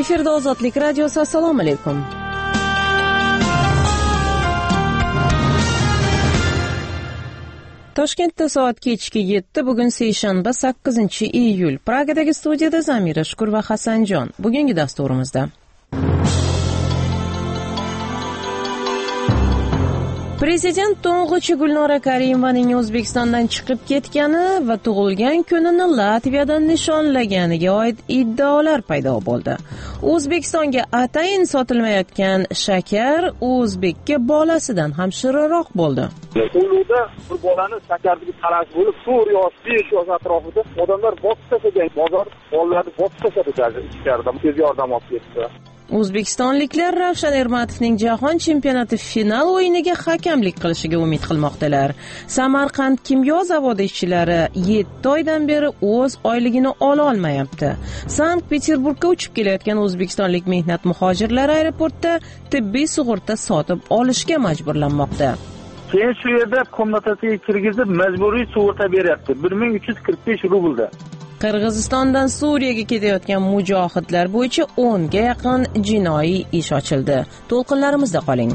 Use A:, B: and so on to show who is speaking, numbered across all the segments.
A: Efirda Ozodlik radiosi. Assalomu alaykum. Toshkentda soat kechki 7, bugun seshanba 8-iyul. Pragadagi studiyada Zamira Shukur va Hasanjon. Bugungi dasturimizda Prezident to'ng'ichi Gulnora Karimovaning O'zbekistondan chiqib ketgani va tug'ilgan kunini Latviyadan nishonlaganiga oid iddaolar paydo bo'ldi. O'zbekistonga atayin sotilmayotgan shakar o'zbekka bolasidan ham shirinroq bo'ldi.
B: Ulug'da bir bolani shakardagi talash bo'lib, 4 yosh, 5 yosh atrofida odamlar bosib tashlagan, bozor bolalarni bosib tashladi ichkarida, tez yordam olib ketdi.
A: O'zbekistonliklar Ravshan Ermatovning jahon chempionati final o'yiniga hakamlik qilishiga umid qilmoqdalar. Samarqand kimyo zavodi ishchilari 7 oydan beri o'z oyligini ola olmayapti. Sankt-Peterburgga uchib kelayotgan o'zbekistonlik mehnat muhojirlari aeroportda tibbiy sug'urta sotib olishga majburlanmoqda.
B: Keyin shu yerda komnatasiga kirgizib majburiy sug'urta beryapti. 1345 rublda.
A: Qirg'izistondan Suriyaga ketayotgan mujohidlar bo'yicha 10 ga yaqin jinoiy ish ochildi. To'lqinlarimizda qoling.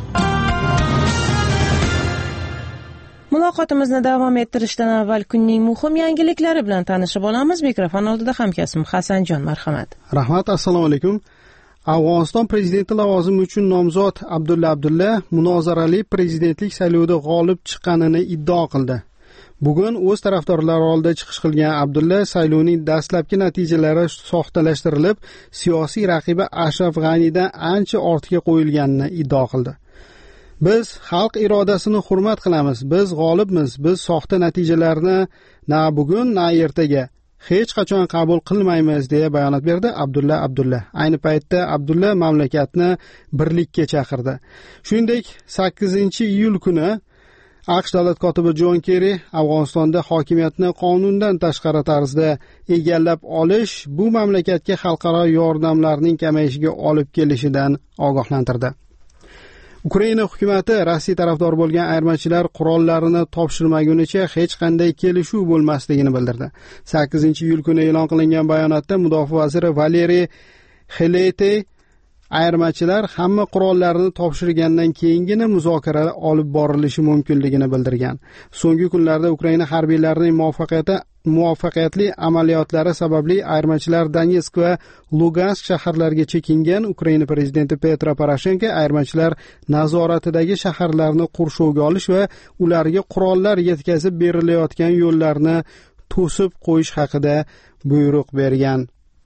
A: Muloqotimizni davom ettirishdan avval kunning muhim yangiliklari bilan tanishib olamiz. Mikrofon oldida hamkasbim Hasanjon, marhamat.
C: Rahmat, assalomu alaykum. Afg'oniston prezidenti lavozimi uchun nomzod Abdulla munozarali prezidentlik saylovida g'olib chiqqanini iddao qildi. Bugun o'z tarafdorlari oldida chiqish qilgan Abdulla saylovning dastlabki natijalari soxtalashtirilib, siyosiy raqibi Ashraf G'anidan ancha ortga qo'yilganini iddao qildi. Biz xalq irodasini hurmat qilamiz. Biz g'olibmiz. Biz soxta natijalarni na bugun, na ertaga hech qachon qabul qilmaymiz deya bayonot berdi Abdulla. Ayni paytda Abdulla mamlakatni birlikka chaqirdi. Shuningdek, 8-iyul kuni AQSh davlat kotibi Jon Kerri Afg'onistonda hokimiyatni qonundan tashqari tarzda egallab olish bu mamlakatga xalqaro yordamlarning kamayishiga olib kelishidan ogohlantirdi. Ukraina hukumatı Rossiya tarafdor bo'lgan ayirmachilar qurollarini topshirmagunicha hech qanday kelishuv bo'lmasligini bildirdi. 8-iyul kuni e'lon qilingan bayonotda mudofaa vaziri Valeriy Xelete ayirmachilar hamma qurollarni topshirgandan keyingina muzokara olib borilishi mumkinligini bildirgan. So'nggi kunlarda Ukraina harbiylarining muvaffaqiyatli amaliyotlari sababli ayirmachilar Donetsk va Lugansk shaharlariga chekingan. Ukraina prezidenti Petro Poroshenko ayirmachilar nazoratidagi shaharlarni qurshovga olish va ularga qurollar yetkazib berilayotgan yo'llarni to'sib qo'yish haqida buyruq bergan.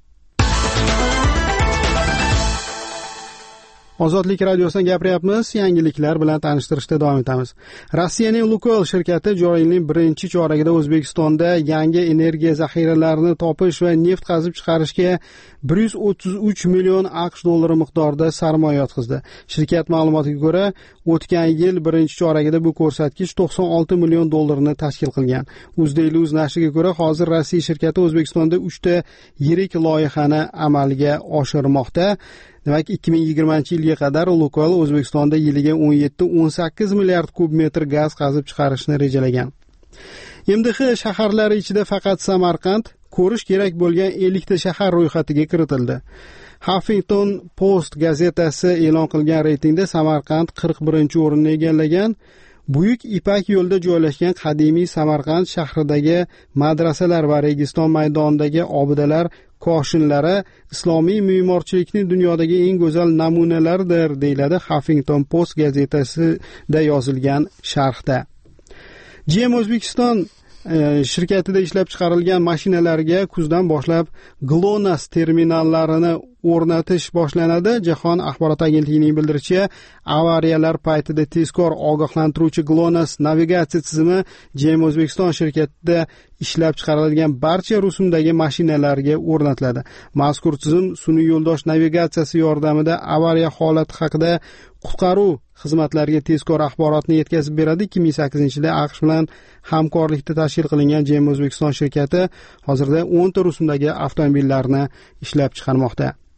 C: Ozodlik radiosidan gapiryapmiz. Yangiliklar bilan tanishtirishda davom etamiz. Rossiyaning Lukoil shirkati joriy yilning 1-choragida O'zbekistonda yangi energiya zaxiralarini topish va neft qazib chiqarishga 133 million AQSh dollari miqdorida sarmoya yotqizdi. Shirkat ma'lumotiga ko'ra, o'tgan yil 1-choragida bu ko'rsatkich 96 million dollarni tashkil qilgan. Uzdayluz nashriga ko'ra, hozir Rossiya shirkati O'zbekistonda 3 ta yirik loyihani amalga oshirmoqda. Demak, 2020-yilga qadar Lukoil O'zbekistonda yiliga 17-18 milliard kub metr gaz qazib chiqarishni rejalagan. MDH shaharlari ichida faqat Samarqand ko'rish kerak bo'lgan 50 ta shahar ro'yxatiga kiritildi. Huffington Post gazetasi e'lon qilgan reytingda Samarqand 41-o'rinni egallagan. Buyuk Ipak yo'lida joylashgan qadimiy Samarqand shahridagi madrasalar va Registon maydonidagi obidalar koshinlari islomiy me'morchilikning dunyodagi eng go'zal namunalaridir, deyiladi Huffington Post gazetasida yozilgan sharhda. GM O'zbekiston shirkatida ishlab chiqarilgan mashinalarga kuzdan boshlab GLONASS terminallarini o'rnatish boshlanadi. Jahon axborot agentligining bildirishicha, avariyalar paytida tezkor ogohlantiruvchi GLONASS navigatsiya tizimi GM O'zbekiston shirkatida ishlab chiqarilgan barcha rusumdagi mashinalarga o'rnatiladi. Mazkur tizim sun'iy yo'ldosh navigatsiyasi yordamida avariya holati haqida qutqaruv xizmatlariga tezkor axborotni yetkazib beradi. 2008-yilda AQSh bilan hamkorlikda tashkil qilingan GM O'zbekiston shirkati hozirda 10 ta rusumdagi avtomobillarni ishlab chiqarmoqda.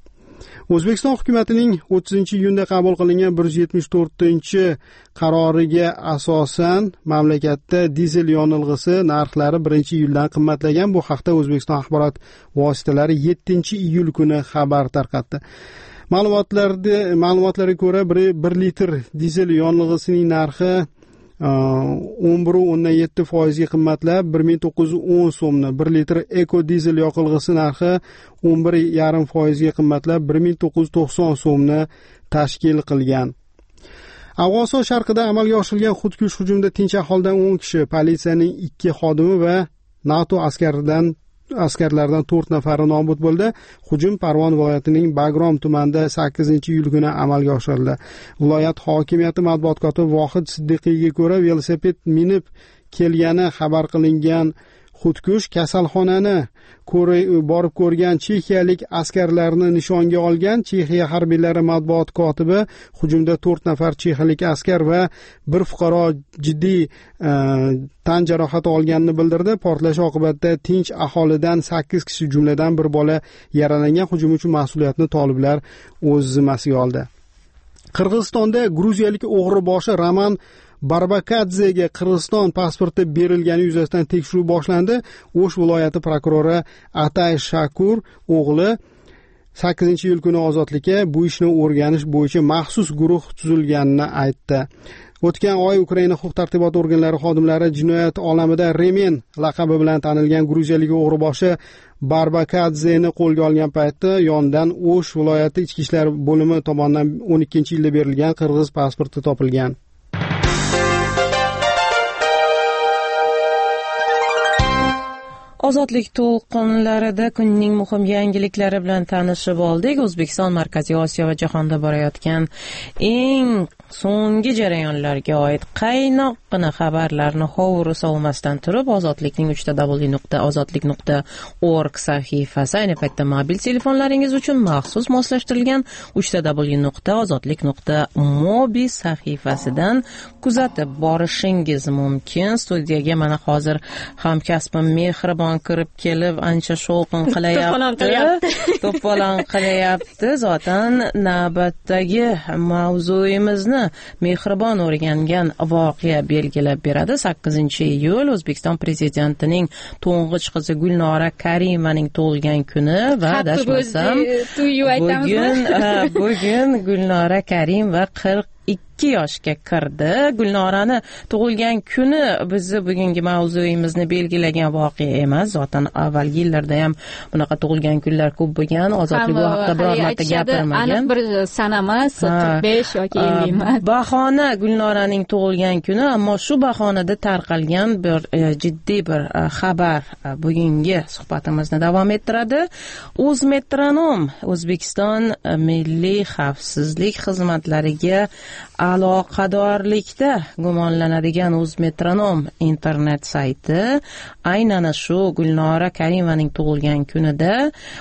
C: O'zbekiston hukumatining 30-iyunda qabul qilingan 174-qaroriga asosan mamlakatda dizel yonilg'isi narxlari 1-iyuldan qimmatlagan. Bu haqda O'zbekiston axborot vositalari 7-iyul kuni xabar tarqatdi. Ma'lumotlarga ko'ra 1 litr dizel yonilg'isining narxi 11.7% ga qimmatlab 1910 so'mni, 1 litr eko dizel yoqilg'isi narxi 11.5% ga qimmatlab 1990 so'mni tashkil qilgan. Afg'oniston sharqida amalga oshirilgan xudkush hujumda tinch aholidan 10 kishi, politsiyaning 2 xodimi va NATO askarlardan 4 nafari nobud bo'ldi. Hujum Farg'ona viloyatining Bagrom tumanida 8-iyul kuni amalga oshirildi. Viloyat hokimiyati matbuot kotibi Vohid Siddiqiyga ko'ra, velosiped minib kelgani xabar qilingan xudkush kasalxonani borib ko'rgan chexiyalik askarlarni nishonga olgan. Chexiya harbiylari matbuot kotibi hujumda 4 nafar chexiyalik askar va bir fuqaro jiddiy tan jarohati olganini bildirdi. Portlash oqibatida tinch aholidan 8 kishi, jumladan bir bola yaralangan. Hujum uchun mas'uliyatni toliblar o'z zimmasiga oldi. Qirg'izistonda gruziyalik o'g'riboshi Roman Barbakadzega Qirg'iziston pasporti berilgani yuzasidan tekshiruv boshlandi. O'sh viloyati prokurori Atay Shakur o'g'li 8-iyul kuni ozodlikka, bu ishni o'rganish bo'yicha maxsus guruh tuzilganini aytdi. O'tgan oy Ukraina huquq-tartibot organlari xodimlari jinoyat olamida Remen laqabi bilan tanilgan gruziyalik o'g'riboshi Barbakadzeni qo'lga olgan paytda yonidan O'sh viloyati ichki ishlar bo'limi tomonidan 12-yilda berilgan qirg'iz pasporti topilgan.
A: Ozodlik to'lqinlarida kunning muhim yangiliklari bilan tanishib oldik. O'zbekiston Markaziy Osiyo va jahonda borayotgan eng so'nggi jarayonlarga oid qaynoqqina xabarlarni hovuri sovmasdan turib, Ozodlikning www.ozodlik.org sahifasi, ayni paytda mobil telefonlaringiz uchun maxsus moslashtirilgan www.ozodlik.mobi sahifasidan kuzatib borishingiz mumkin. Studiyaga mana hozir hamkasbim Mehribon kirib kelib ancha shovqin to'polon qilyapti. Zotan navbatdagi mavzuyimizni Mehribon o'rgangan voqea belgilab beradi. 8-iyul O'zbekiston prezidentining to'ng'ich qizi Gulnora Karimaning tug'ilgan kuni va adashmasam bugun Gulnora Karimova 42 yoshga kirdi. Gulnorani tug'ilgan kuni bizni bugungi mavzuyimizni belgilagan voqea emas. Zotan avvalgi yillarda ham bunaqa tug'ilgan kunlar ko'p bo'lgan. Ozodlik bu haqida biror marta gapirmagan.
D: Aniq bir sana emas, 45 yoki 50 emas.
A: Bahona Gulnoraning tug'ilgan kuni, ammo shu bahonada tarqalgan bir jiddiy bir xabar bugungi suhbatimizni davom ettiradi. O'zmetronom O'zbekiston Milliy xavfsizlik xizmatlariga aloqadorlikda gumonlanadigan O'zmetronom internet sayti aynan shu Gulnora Karimovaning tug'ilgan kunida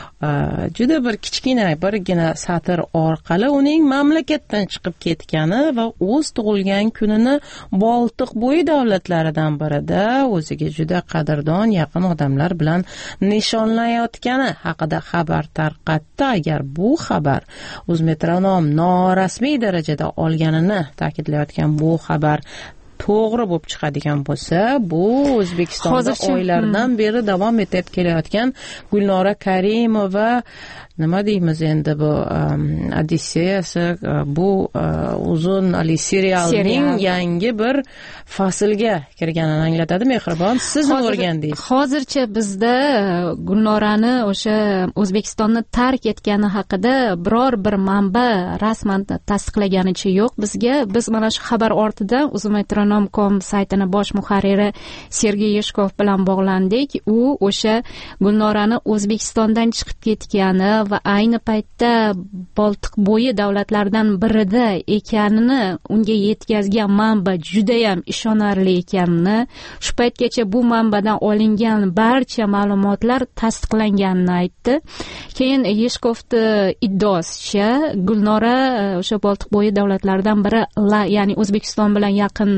A: juda bir birgina satr orqali uning mamlakatdan chiqib ketgani va o'z tug'ilgan kunini Boltiqbo'yi davlatlaridan birida o'ziga juda qadrdon yaqin odamlar bilan nishonlayotgani haqida xabar tarqatdi. Agar bu xabar O'zmetronom norasmiy darajada olganini ta'kidlayotgan bu xabar to'g'ri bo'lib chiqadigan bo'lsa, bu O'zbekistonda oylardan beri davom etib kelayotgan Gulnora Karimova nima deymiz endi, bu Odisseyasi, bu uzun serialning yangi bir faslga kirganini anglatadi. Mehribon, siz nima o'rgandingiz?
D: Hozircha bizda Gulnorani o'sha O'zbekistonni tark etgani haqida biror bir manba rasman tasdiqlaganicha yo'q bizga. Biz mana shu xabar ortidan Uzmetronom.com saytini bosh muharriri Sergey Yeshkov bilan bog'landik. U o'sha Gulnorani O'zbekistondan chiqib ketgani va ayni paytda Boltiqbo'yi davlatlaridan birida ekanini unga yetkazgan manba juda ham ishonarli ekanini, shu paytgacha bu manbadan olingan barcha ma'lumotlar tasdiqlanganini aytdi. Keyin Yeshkovni iddaosicha Gulnora o'sha Boltiqbo'yi davlatlaridan biri, ya'ni O'zbekiston bilan yaqin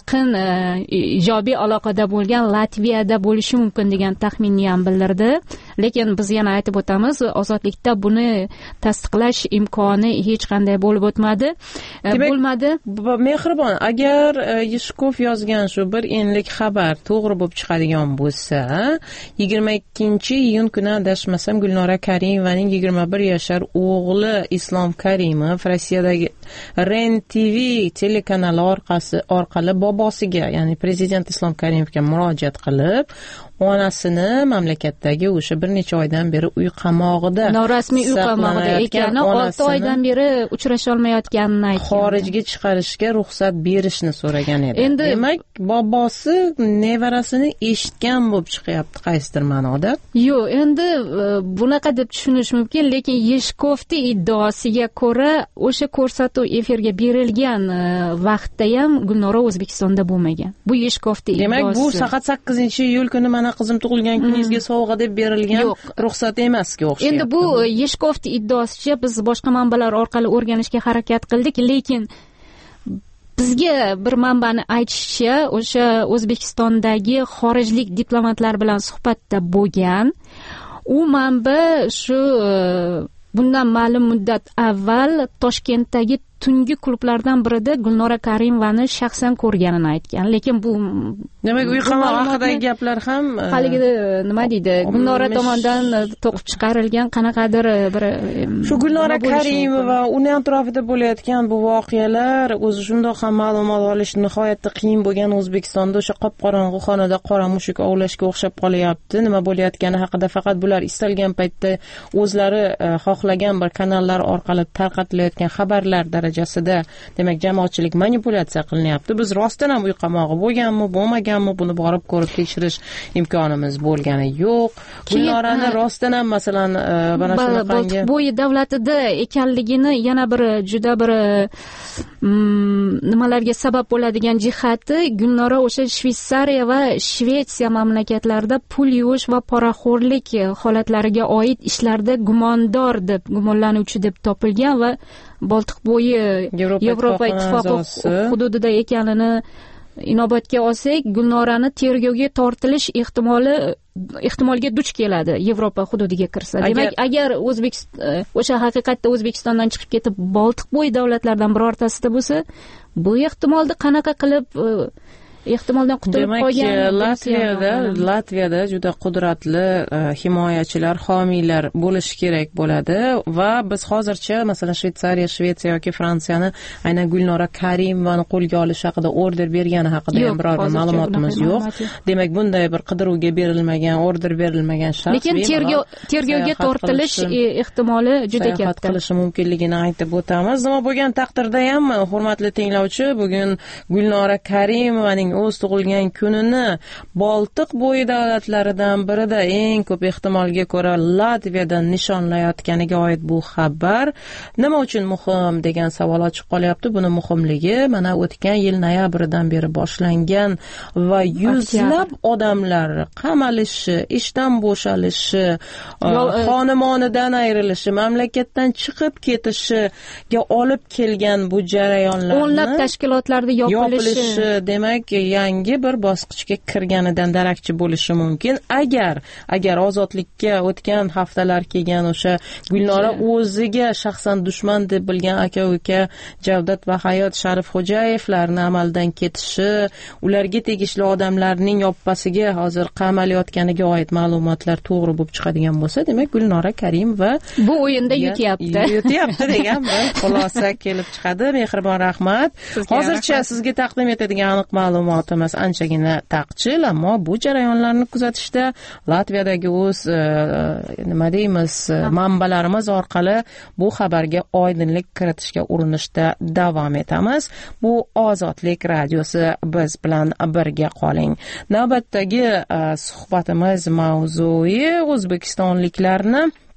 D: ijobiy aloqada bo'lgan Latviyada bo'lishi mumkin degan taxminni ham bildirdi. lekin biz yana aytib o'tamiz, ozodlikda buni tasdiqlash imkoni hech qanday bo'lib o'tmadi. Bo'lmadi.
A: Mehribon, agar Yeshkov yozgan shu bir enlik xabar to'g'ri bo'lib chiqadigan bo'lsa, 22-iyun kuni adashmasam Gulnora Karimovaning 21 yashar o'g'li Islom Karimov Rossiyadagi Ren TV telekanali orqali bobosiga, ya'ni prezident Islom Karimovga murojaat qilib, onasini mamlakatdagi o'sha bir necha oydan beri uy qamog'ida,
D: norasmiy uy qamog'ida ekani, 6 oydan beri uchrasha olmayotganini aytgan.
A: Xorijga chiqarishga ruxsat berishni so'ragan edi. Demak, bobosi nevarasini eshitgan bo'lib chiqyapti qaysidir ma'noda.
D: Yo'q, endi bunaqa deb tushunish mumkin, lekin Yeshkovning iddaosiga ko'ra, o'sha ko'rsatuv efirga berilgan vaqtda ham Gulnora O'zbekistonda bo'lmagan. Bu Yeshkovning iddaosi. Demak,
A: bu faqat 8-iyul kuni mana qizim tug'ilgan kuningizga sovg'a deb berilgan ruxsat emasga o'xshayapti.
D: Endi bu Yeshkovning iddaosicha biz boshqa manbalar orqali o'rganishga harakat qildik, lekin bizga bir manbani aytishicha, o'sha O'zbekistondagi xorijlik diplomatlar bilan suhbatda bo'lgan. U manba shu bundan ma'lum muddat avval Toshkentdagi tungi klublardan birida Gulnora Karimovani shaxsan ko'rganini aytgan. Lekin bu,
A: demak, uy qamoq haqidagi gaplar ham
D: haligi nima deydi, Gulnora tomonidan to'qib chiqarilgan qanaqadir bir
A: shu Gulnora Karimova uni atrofida bo'layotgan bu voqealar o'zi shundoq ham ma'lumot olish nihoyatda qiyin bo'lgan. O'zbekistonda o'sha qop-qorong'u xonada qora mushuk ovlashga o'xshab qolyapti. Nima bo'layotgani haqida faqat bular istalgan paytda o'zlari xohlagan bir kanallar orqali tarqatilayotgan xabarlar darajasida, demak, jamoatchilik manipulyatsiya qilinyapti. Biz rostdan ham uy qamog'i bo'lganmi, bo'lmaganmi, buni borib ko'rib tekshirish imkonimiz bo'lgani yo'q. Gulnorani rostdan ham masalan mana shunaqangi
D: Boltiqbo'yi davlatida ekanligini yana bir juda bir nimalarga sabab bo'ladigan jihati, Gulnora o'sha Shveysariya va Shvetsiya mamlakatlarida pul yuvish va poraxo'rlik holatlariga oid ishlarda gumondor deb, gumonlanuvchi deb topilgan va Boltiqbo'yi Yevropa ittifoqi hududida ekanini inobatga olsak, Gulnorani tergovga tortilish ehtimolga duch keladi Yevropa hududiga kirsa. Demak, agar o'sha haqiqatda O'zbekistondan chiqib ketib Boltiqbo'yi davlatlardan birortasida bo'lsa, bu ehtimolni qanaqa qilib ehtimoldan qutulib qolgan.
A: Latviyada juda qudratli himoyachilar, homiylar bo'lishi kerak bo'ladi va biz hozircha masalan Shvetsiya yoki Fransiyani aynan Gulnora Karimovani qo'lga olish haqida order bergani haqida ham biror ma'lumotimiz yo'q. Demak, bunday bir qidiruvga berilmagan, order berilmagan shaxs,
D: lekin tergovga tortilish ehtimoli juda katta.
A: Sayohat qilishi mumkinligini aytib o'tamiz. Nima bo'lgan taqdirda ham, hurmatli tinglovchi, bugun Gulnora Karimovaning o'z tug'ilgan kunini Boltiqbo'yi davlatlaridan birida eng ko'p ehtimolga ko'ra Latviyadan nishonlayotganiga oid bu xabar nima uchun muhim degan savol ochiq qolyapti. Buni muhimligi mana o'tgan yil noyabridan beri boshlangan va yuzlab odamlar qamalishi, ishdan bo'shalishi, xonimonidan ayrilishi, mamlakatdan chiqib ketishiga olib kelgan bu jarayonlarni,
D: o'nlab tashkilotlarda yopilishi,
A: demak, yangi bir bosqichga kirganidan darakchi bo'lishi mumkin. Agar ozodlikka o'tgan haftalar kelgan o'sha Gulnora o'ziga shaxsan dushman deb bilgan aka-uka Javdat va Hayot Sharifxo'jayevlarning amaldan ketishi, ularga tegishli odamlarning yoppasiga hozir qamalayotganiga oid ma'lumotlar to'g'ri bo'lib chiqadigan bo'lsa, demak, Gulnora Karimova
D: bu o'yinda yutyapti
A: degan bir xulosa kelib chiqadi. Mehribon rahmat. Hozircha sizga taqdim etadigan aniq ma'lumotimiz anchagina taqchil, ammo bu jarayonlarni kuzatishda Latviyadagi o'z nima deymiz, manbalarimiz orqali bu xabarga oydinlik kiritishga urinishda davom etamiz. Bu Ozodlik radiosi, biz bilan birga qoling. Navbatdagi suhbatimiz mavzui O'zbekistonliklarni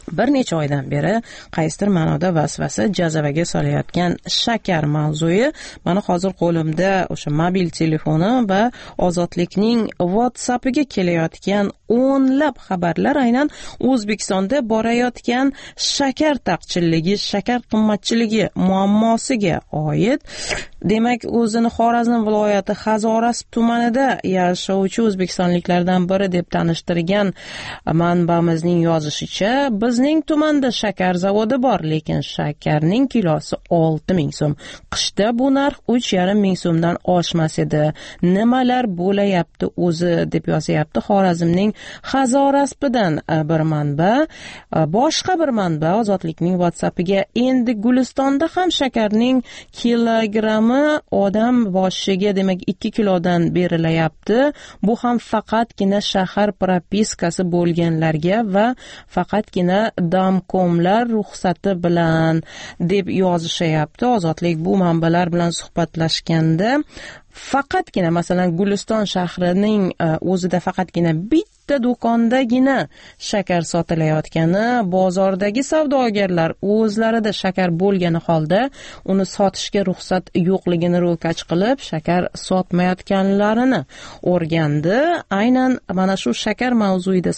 A: bir necha oydan beri qaysidir ma'noda vasvasa jazavaga solayotgan shakar mavzui mana hozir qo'limda o'sha mobil telefoni va Ozodlikning WhatsAppiga kelayotgan o'nlab xabarlar aynan O'zbekistonda borayotgan shakar taqchilligi, shakar qimmatchiligi muammosiga oid. Demak, o'zini Xorazm viloyati Hazorasp tumanida yashovchi o'zbekistonliklardan biri deb tanishtirgan manbamizning yozishicha, bizning tumanda shakar zavodi bor, lekin shakarning kilosi 6,000 so'm. Qishda bu narx 3,5 so'mdan oshmas edi. Nimalar bo'layapti o'zi deb yozyapti Xorazmning Hazoraspidan bir manba. Boshqa bir manba Ozodlikning WhatsAppiga endi Gulistonda ham shakarning kilogrammi odam boshiga demak 2 kilodan berilayapti. Bu ham faqatgina shahar propiskasi bo'lganlarga va faqatgina damkomlar ruxsati bilan deb yozishyapti. Ozodlik bu manbalar bilan suhbatlashganda faqatgina masalan Guliston shahrining o'zida faqatgina bitta do'kondagina shakar sotilayotgani, bozordagi savdogarlar o'zlarida shakar bo'lgani holda uni sotishga ruxsat yo'qligini ro'kach qilib shakar sotmayotganlarini o'rgandi. Aynan mana shu shakar mavzuida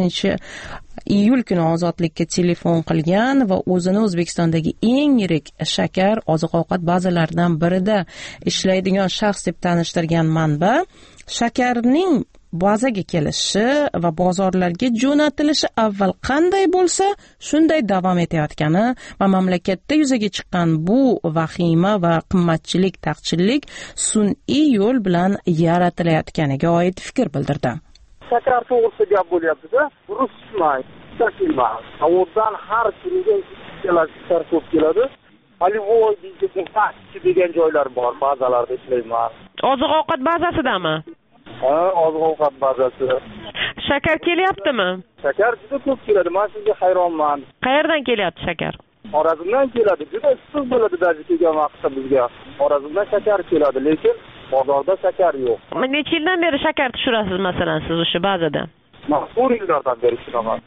A: 8-iyul kuni Ozodlikka telefon qilgan va o'zini O'zbekistondagi eng yirik shakar oziq-ovqat bazalaridan birida ishlaydigan shaxs deb tanishtirgan manba shakarning bazaga kelishi va bozorlarga jo'natilishi avval qanday bo'lsa shunday davom etayotgani va mamlakatda yuzaga chiqqan bu vahima va qimmatchilik, taqchillik sun'iy yo'l bilan yaratilayotganiga oid fikr bildirdi.
B: Shakar to'g'risida gap bo'lyapti-da, rusmay, shakilmay. Zavoddan har kuniga shakar ko'p keladi. Alivoy degan joylar bor, bazalarda ishlayman.
A: Oziq-ovqat bazasidami?
B: Ha, oziq-ovqat bazasi.
A: Shakar kelyaptimi?
B: Shakar juda ko'p keladi. Men sizga hayronman.
A: Qayerdan kelyapti shakar?
B: Xorazmdan keladi. Juda issiq bo'ladi daji kelgan vaqtda bizga. Xorazmdan shakar keladi, lekin bozorda shakar yo'q.
A: Necha yildan beri shakar tushirasiz masalan siz o'sha bazada?
B: Men 4 yildan beri tushiraman.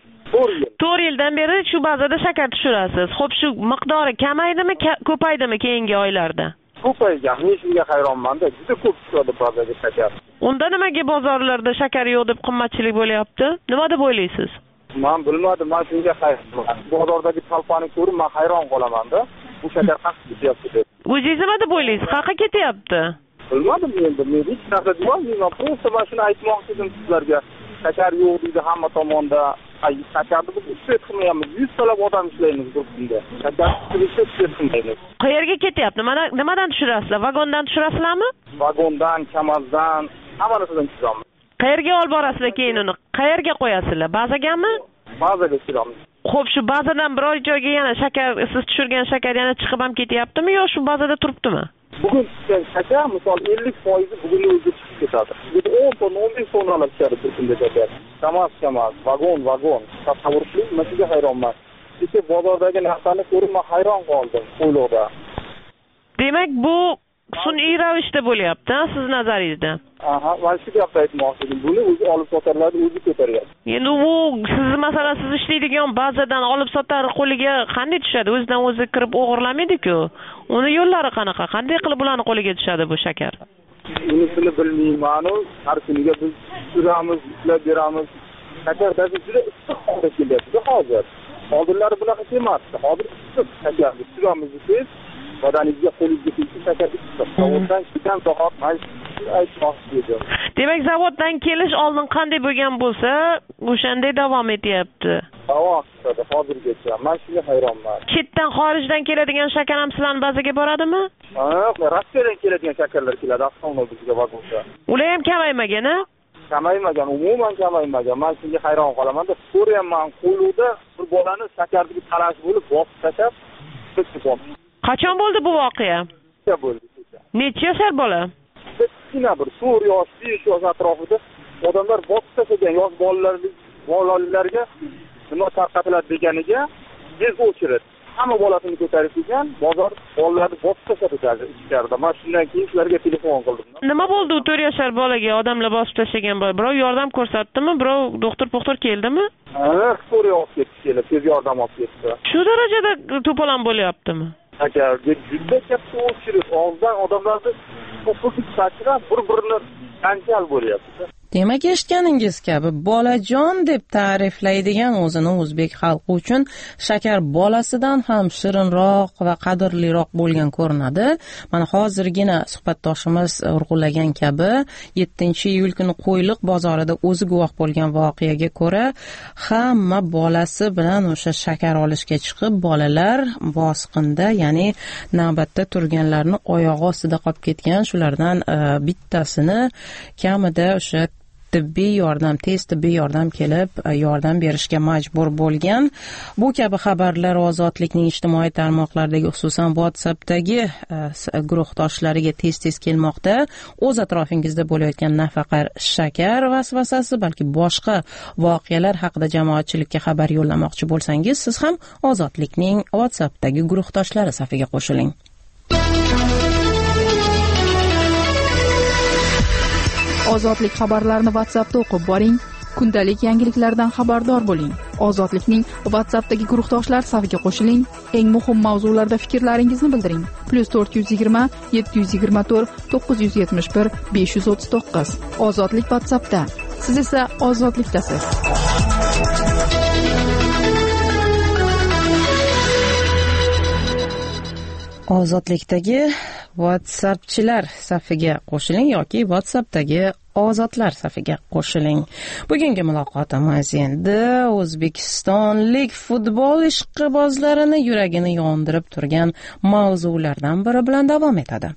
A: 4 yildan beri shu bazada shakar tushirasiz. Xo'p, shu miqdori kamaydimi, ko'paydimi keyingi oylarda?
B: Ko'paygan. Men shunga hayronman-da. Juda ko'p tushadi bazaga shakar.
A: Unda nimaga bozorlarda shakar yo'q deb qimmatchilik bo'lyapti? Nima deb o'ylaysiz?
B: Men bilmadim, men shunga hayronman. Bozordagi talpani ko'rib men hayron qolaman-da. Bu shakar qayerga ketyapti deb.
A: O'zingiz nima deb o'ylaysiz? Qayerga ketyapti?
B: Bilmadim endi. Men hech narsa deyolmayman. Просто men shuni aytmoqchi edim sizlarga. Shakar yo'q deydi hamma tomonda. Shakarni biz ishlab qilmaymiz. 100 talab odam ishlaymiz bir kunda. Shakarni ishlab qilmaymiz.
A: Qayerga ketyapti? Mana nimadan tushirasizlar? Vagondan tushirasizlarmi?
B: Vagondan, Kamazdan, hamma narsadan tushiramiz.
A: Qayerga olib borasizlar keyin uni? Qayerga qo'yasizlar? Bazagami?
B: Bazaga tushiramiz.
A: Xo'p, shu bazadan biror joyga yana shakar, siz tushirgan shakar yana chiqib ham ketyaptimi yo shu bazada turibdimi?
B: Bugun tushgan shakar misol 50% bugun o'zi chiqib ketadi. Bu 10 ton, 15 tonnalar chiqadi bir kunda shakar. Kamaz, vagon. Tasavvur qiling, men sizga hayronman. Kecha bozordagi narsani ko'rib men hayron qoldim qo'yloqda.
A: Demak, bu sun'iy ravishda bo'lyapti, siz nazaringizda.
B: Aha, men shu gapni aytmoqchi edim. Buni o'zi olib sotarlar, o'zi ko'taryapti.
A: Endi u siz masalan siz ishlaydigan bazadan olib sotar qo'liga qanday tushadi? O'zidan o'zi kirib o'g'irlamaydi-ku. Uni yo'llari qanaqa? Qanday qilib ularni qo'liga tushadi bu shakar?
B: Unisini bilmayman. Har kuniga biz turamiz, ishlab beramiz. Shakar dazi juda issiq holda kelyapti hozir. Oldinlari bunaqa emasdi. Hozir issiq shakarni turamiz deb badaningizga qo'lingizga tegsa shakar issiq. Zavoddan chiqqan zahot aytmoqchi edim.
A: Demak, zavoddan kelish oldin qanday bo'lgan bo'lsa, o'shanday davom etyapti.
B: Davom etadi hozirgacha. Men shunga hayronman.
A: Chetdan xorijdan keladigan shakar ham sizlarning bazaga boradimi?
B: Ha, Rossiyadan keladigan shakarlar keladi avtomobillariga vagonga.
A: Ular ham kamaymagani?
B: Kamaymagan, umuman kamaymagan. Men shunga hayron qolaman-da. Ko'ryapman, qo'lida bir bolani shakardagi talash bo'lib, bosib tashlab, chiqib.
A: Qachon bo'ldi bu voqea?
B: Bo'ldi.
A: Necha yashar bola?
B: Kichkina bir 4 yosh, 5 yosh atrofida odamlar bosib tashlagan yosh bolalarga nima tarqatiladi deganiga tez o'chirib. hamma bolasini ko'tarib kelgan, bozor bolalarni bosib tashladi ichkarida. Men shundan keyin sizlarga telefon qildim.
A: Nima bo'ldi u 4 yoshar bolaga odamlar bosib tashlagan bola? Birov yordam ko'rsatdimi? Birov doktor keldimi?
B: Historiya olib ketdi, tez yordam olib ketdi.
A: Shu darajada to'polon bo'lyaptimi?
B: Agar juda katta o'chirib, og'zdan odamlarni to'pilib sachrab, bir-birini janjal bo'lyapti.
A: Demak, eshitganingiz kabi bolajon deb ta'riflaydigan o'zini o'zbek xalqi uchun shakar bolasidan ham shirinroq va qadrliroq bo'lgan ko'rinadi. Mana hozirgina suhbatdoshimiz urg'ulagan kabi 7-iyul kuni Qo'yliq bozorida o'zi guvoh bo'lgan voqeaga ko'ra, hamma bolasi bilan o'sha shakar olishga chiqib, bolalar bosqinda, ya'ni navbatda turganlarni oyog'i ostida qolib ketgan. Shulardan bittasini kamida o'sha tez tibbiy yordam kelib yordam berishga majbur bo'lgan. Bu kabi xabarlar Ozodlikning ijtimoiy tarmoqlardagi, xususan WhatsAppdagi guruhdoshlariga tez kelmoqda. O'z atrofingizda bo'layotgan nafaqat shakar vasvasasi, balki boshqa voqealar haqida jamoatchilikka xabar yo'llamoqchi bo'lsangiz, siz ham Ozodlikning WhatsAppdagi guruhdoshlari safiga qo'shiling.
E: Ozodlik xabarlarini WhatsAppda o'qib boring. Kundalik yangiliklardan xabardor bo'ling. Ozodlikning WhatsAppdagi guruhdoshlar safiga qo'shiling. Eng muhim mavzularda fikrlaringizni bildiring. +420 724 971 539. Ozodlik WhatsAppda. Siz esa ozodlikdasiz.
A: Ozodlikdagi WhatsAppchilar safiga qo'shiling yoki WhatsAppdagi ozodlar safiga qo'shiling. Bugungi muloqotimiz endi o'zbekistonlik futbol ishqibozlarini yuragini yondirib turgan mavzulardan biri bilan davom etadi.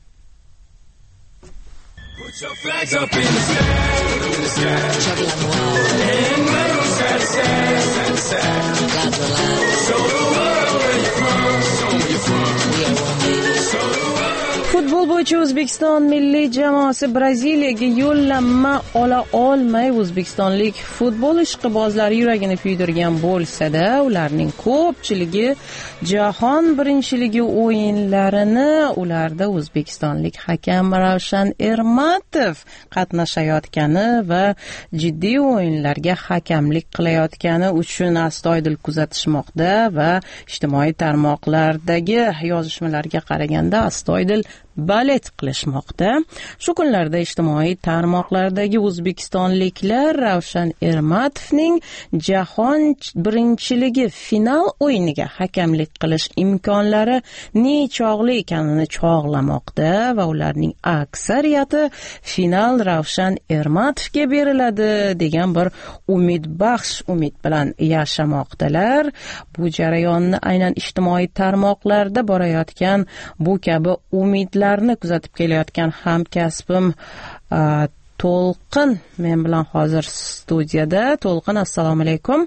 A: Futbol bo'yicha O'zbekiston milliy jamoasi Braziliyaga yo'llanma ola olmay, o'zbekistonlik futbol ishqibozlari yuragini kuydirgan bo'lsa-da, ularning ko'pchiligi jahon birinchiligi o'yinlarini ularda o'zbekistonlik hakam Ravshan Ermatov qatnashayotgani va jiddiy o'yinlarga hakamlik qilayotgani uchun astoydil kuzatishmoqda va ijtimoiy tarmoqlardagi yozishmalarga qaraganda astoydil balet qilishmoqda. Shu kunlarda ijtimoiy tarmoqlardagi o'zbekistonliklar Ravshan Ermatovning jahon birinchiligi final o'yiniga hakamlik qilish imkonlari nechog'li ekanini chog'lamoqda va ularning aksariyati final Ravshan Ermatovga beriladi degan bir umid bilan yashamoqdalar. Bu jarayonni aynan ijtimoiy tarmoqlarda borayotgan bu kabi umidlarni kuzatib kelayotgan hamkasbim To'lqin men bilan hozir studiyada. To'lqin, assalomu alaykum.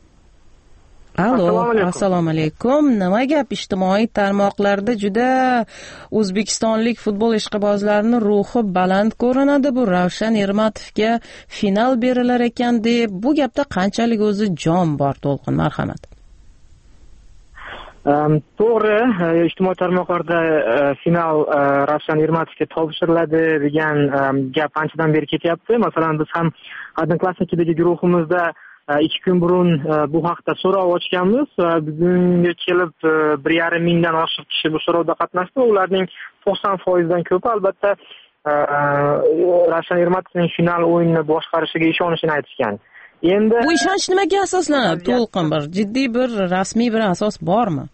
A: Assalomu alaykum. Nima gap, ijtimoiy tarmoqlarda juda o'zbekistonlik futbol ishqibozlarining ruhi baland ko'rinadi. Bu Ravshan Ermatovga final berilar ekan deb, bu gapda qanchalik o'zi jon bor? To'lqin, marhamat.
F: To'g'ri, ijtimoiy tarmoqlarda final Ravshan Ermatovga topshiriladi degan gap anchadan beri ketyapti. Masalan, biz ham Odnoklassnikidagi guruhimizda 2 kun burun bu haqda so'rov ochganmiz. Bugunga kelib 1,5 mingdan oshiq kishi bu so'rovda qatnashdi. Ularning 90% dan ko'pi albatta Ravshan Ermatovning final o'yinini boshqarishiga ishonishini aytishgan. Endi
A: bu ishonch nimaga asoslanadi? To'lqin, bir jiddiy bir rasmiy bir asos bormi?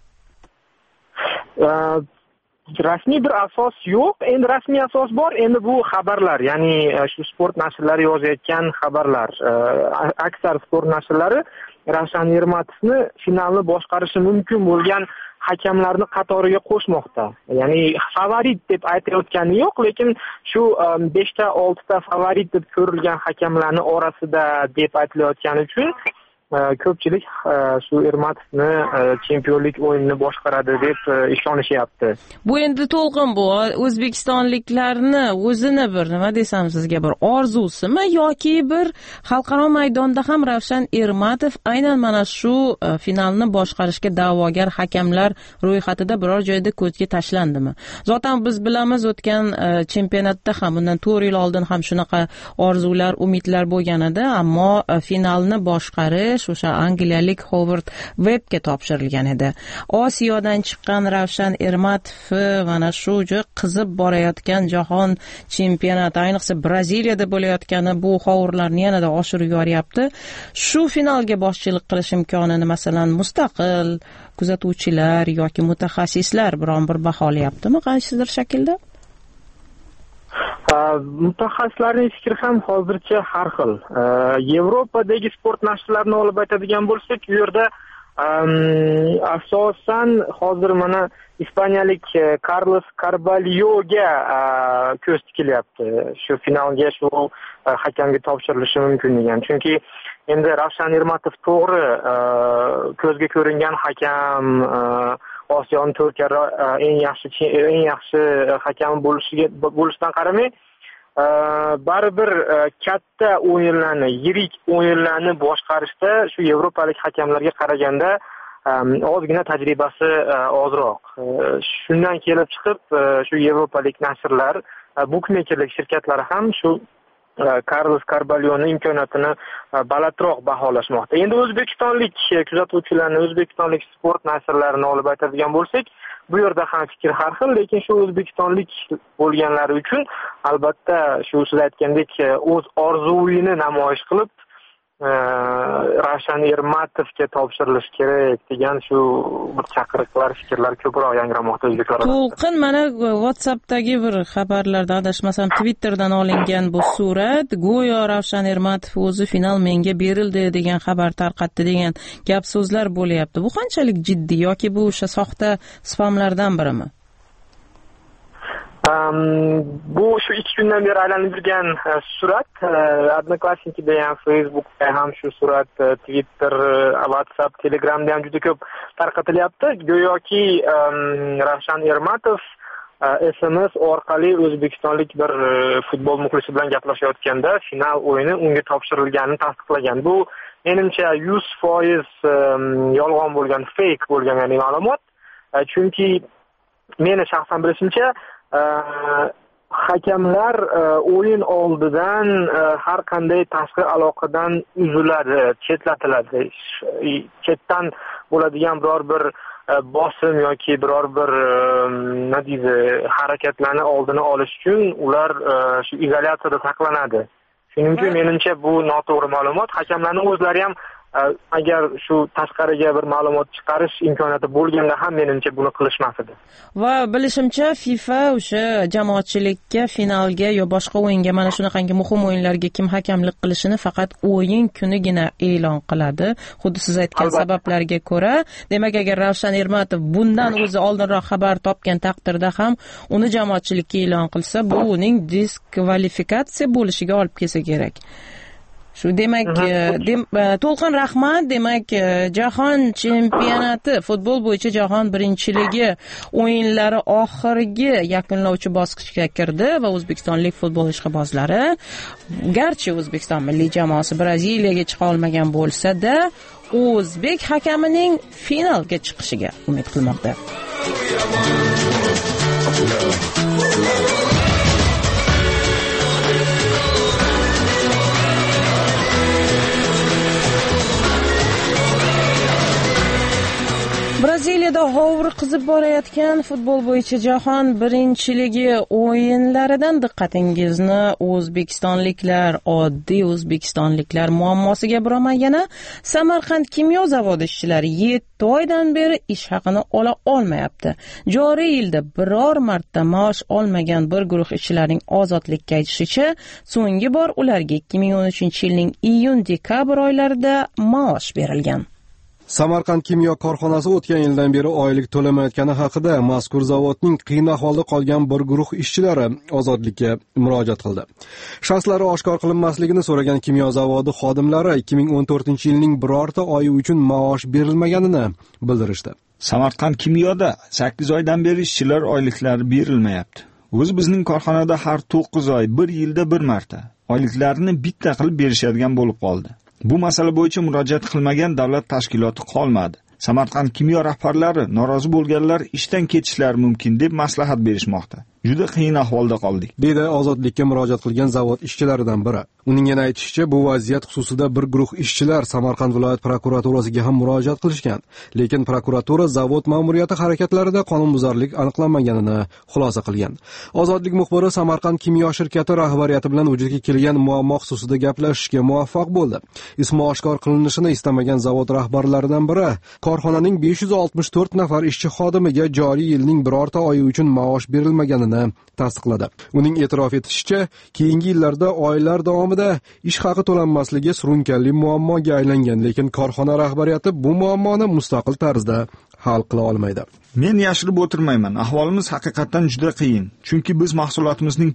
F: Rasmiy bir asos yo'q. Endi rasmiy asos bor. Endi bu xabarlar, ya'ni shu sport nashrlari yozayotgan xabarlar. Aksar sport nashrlari Ravshan Ermatovni finalni boshqarishi mumkin bo'lgan hakamlarni qatoriga qo'shmoqda. Ya'ni favorit deb aytayotgani yo'q, lekin shu 5 ta 6 ta favorit deb ko'rilgan hakamlarning orasida deb aytilayotgani uchun ko'pchilik shu Ermatovni chempionlik o'yinini boshqaradi deb ishonishyapti.
A: Bu endi to'lqin bu o'zbekistonliklarni o'zini bir nima desam sizga bir orzusimi yoki bir xalqaro maydonda ham Ravshan Ermatov aynan mana shu finalni boshqarishga da'vogar hakamlar ro'yxatida biror joyda ko'zga tashlandimi? Zotan biz bilamiz o'tgan chempionatda ham bundan 4 yil oldin ham shunaqa orzular, umidlar bo'lgan edi, ammo finalni boshqarish o'sha angliyalik Howard Webbga topshirilgan edi. Osiyodan chiqqan Ravshan Ermatov mana shu qizib borayotgan jahon chempionati, ayniqsa Braziliyada bo'layotgani bu hovurlarni yanada oshirib yuboryapti. Shu finalga boshchilik qilish imkonini masalan mustaqil kuzatuvchilar yoki mutaxassislar biron bir baholayaptimi qaysidir shaklda?
F: Mutaxassislarning fikri ham hozircha har xil. Yevropadagi sport nashrlarini olib aytadigan bo'lsak, u yerda asosan hozir mana ispaniyalik Carlos Carvalhoga ko'z tikilyapti. Shu finalga shu hakamga topshirilishi mumkin degan. Chunki endi Ravshan Ermatov to'g'ri ko'zga ko'ringan hakam, Osiyoning 4 karra eng yaxshi hakam bo'lishidan qaramay, baribir katta o'yinlarni, yirik o'yinlarni boshqarishda shu yevropalik hakamlarga qaraganda ozgina tajribasi ozroq. Shundan kelib chiqib, shu yevropalik nashrlar, bukmekerlik shirkatlari ham shu Carlos Carvalhoning imkoniyatini balandroq baholashmoqda. Endi o'zbekistonlik kuzatuvchilarni, o'zbekistonlik sport nashrlarini olib aytadigan bo'lsak, bu yerda ham fikr har xil, lekin shu o'zbekistonlik bo'lganlari uchun albatta shu siz aytgandek o'z orzuyini namoyish qilib Ravshan Ermatovga topshirilishi kerak degan shu bir chaqiriqlar, fikrlar ko'proq yangramoqda o'zbeklar orasida.
A: To'lqin, mana WhatsAppdagi bir xabarlarda adashmasam Twitterdan olingan bu surat, go'yo Ravshan Ermatov o'zi final menga berildi degan xabar tarqatdi degan gap so'zlar bo'lyapti. Bu qanchalik jiddiy yoki bu o'sha soxta spamlardan birimi?
F: Bu shu 2 kundan beri aylanib yurgan surat, Odnoklassnikida ham, Facebookda ham shu surat, Twitter, WhatsApp, Telegramda ham juda ko'p tarqatilyapti. Go'yoki Ravshan Ermatov SMS orqali o'zbekistonlik bir futbol muxlisi bilan gaplashayotganda final o'yini unga topshirilganini tasdiqlagan. Bu menimcha 100% yolg'on bo'lgan, fake bo'lgan ya'ni ma'lumot. Chunki meni shaxsan bilishimcha hakamlar o'yin oldidan har qanday tashqi aloqadan uziladi, chetlatiladi. Chetdan bo'ladigan biror bir bosim yoki biror bir harakatlarni oldini olish uchun ular shu izolyatsiyada saqlanadi. Shuning uchun menimcha bu noto'g'ri ma'lumot. Hakamlarning o'zlari ham agar shu tashqariga bir ma'lumot chiqarish imkoniyati bo'lganda ham menimcha buni qilishmas edi.
A: Va bilishimcha FIFA o'sha jamoatchilikka finalga yo boshqa o'yinga, mana shunaqangi muhim o'yinlarga kim hakamlik qilishini faqat o'yin kunigina e'lon qiladi. Xuddi siz aytgan sabablarga ko'ra, demak agar Ravshan Ermatov bundan o'zi oldinroq xabar topgan taqdirda ham uni jamoatchilikka e'lon qilsa, bu uning diskvalifikatsiya bo'lishiga olib kelsa kerak. Shu demak, To'lqin rahmat, demak jahon chempionati, futbol bo'yicha jahon birinchiligi o'yinlari oxirgi yakunlovchi bosqichga kirdi va o'zbekistonlik futbol ishqibozlari, garchi O'zbekiston milliy jamoasi Braziliyaga chiqa olmagan bo'lsa-da, o'zbek hakamining finalga chiqishiga umid qilmoqda. Braziliyada hovur qizib borayotgan futbol bo'yicha jahon birinchiligi o'yinlaridan diqqatingizni o'zbekistonliklar, oddiy o'zbekistonliklar muammosiga buraman yana. Samarqand kimyo zavodi ishchilari 7 oydan beri ish haqini ola olmayapti. Joriy yilda biror marta maosh olmagan bir guruh ishchilarning ozodlikka aytishicha, so'nggi bor ularga 2013-yilning iyun-dekabr oylarida maosh berilgan.
G: Samarqand kimyo korxonasi o'tgan yildan beri oylik to'lamayotgani haqida mazkur zavodning qiyin ahvolda qolgan bir guruh ishchilari ozodlikka murojaat qildi. Shaxslari oshkor qilinmasligini so'ragan kimyo zavodi xodimlari 2014-yilning birorta oyi uchun maosh berilmaganini bildirishdi.
H: Samarqand kimyoda 8 oydan beri ishchilar oyliklari berilmayapti. O'zi bizning korxonada har 9 oy, 1 yilda bir marta oyliklarini bitta qilib berishadigan bo'lib qoldi. Bu masala bo'yicha murojaat qilmagan davlat tashkiloti qolmadi. Samarqand kimyo rahbarlari norozi bo'lganlar ishdan ketishlari mumkin deb maslahat berishmoqda. Juda qiyin ahvolda qoldik,
G: dedi ozodlikka murojaat qilgan zavod ishchilaridan biri. Uning yana aytishicha, bu vaziyat xususida bir guruh ishchilar Samarqand viloyat prokuraturasiga ham murojaat qilishgan, lekin prokuratura zavod ma'muriyati harakatlarida qonunbuzarlik aniqlanmaganini xulosa qilgan. Ozodlik muxbiri Samarqand kimyo shirkati rahbariyati bilan vujudga kelgan muammo xususida gaplashishga muvaffaq bo'ldi. Ismi oshkor qilinishini istamagan zavod rahbarlaridan biri korxonaning 564 nafar ishchi xodimiga joriy yilning birorta oyi uchun maosh berilmaganini tasdiqladi. Uning e'tirof etishicha, keyingi yillarda oylar davomida ish haqi to'lanmasligi surunkali muammoga aylangan, lekin korxona rahbariyati bu muammoni mustaqil tarzda hal qila olmaydi.
H: Men yashirib o'tirmayman. Ahvolimiz haqiqatan juda qiyin. Chunki biz mahsulotimizning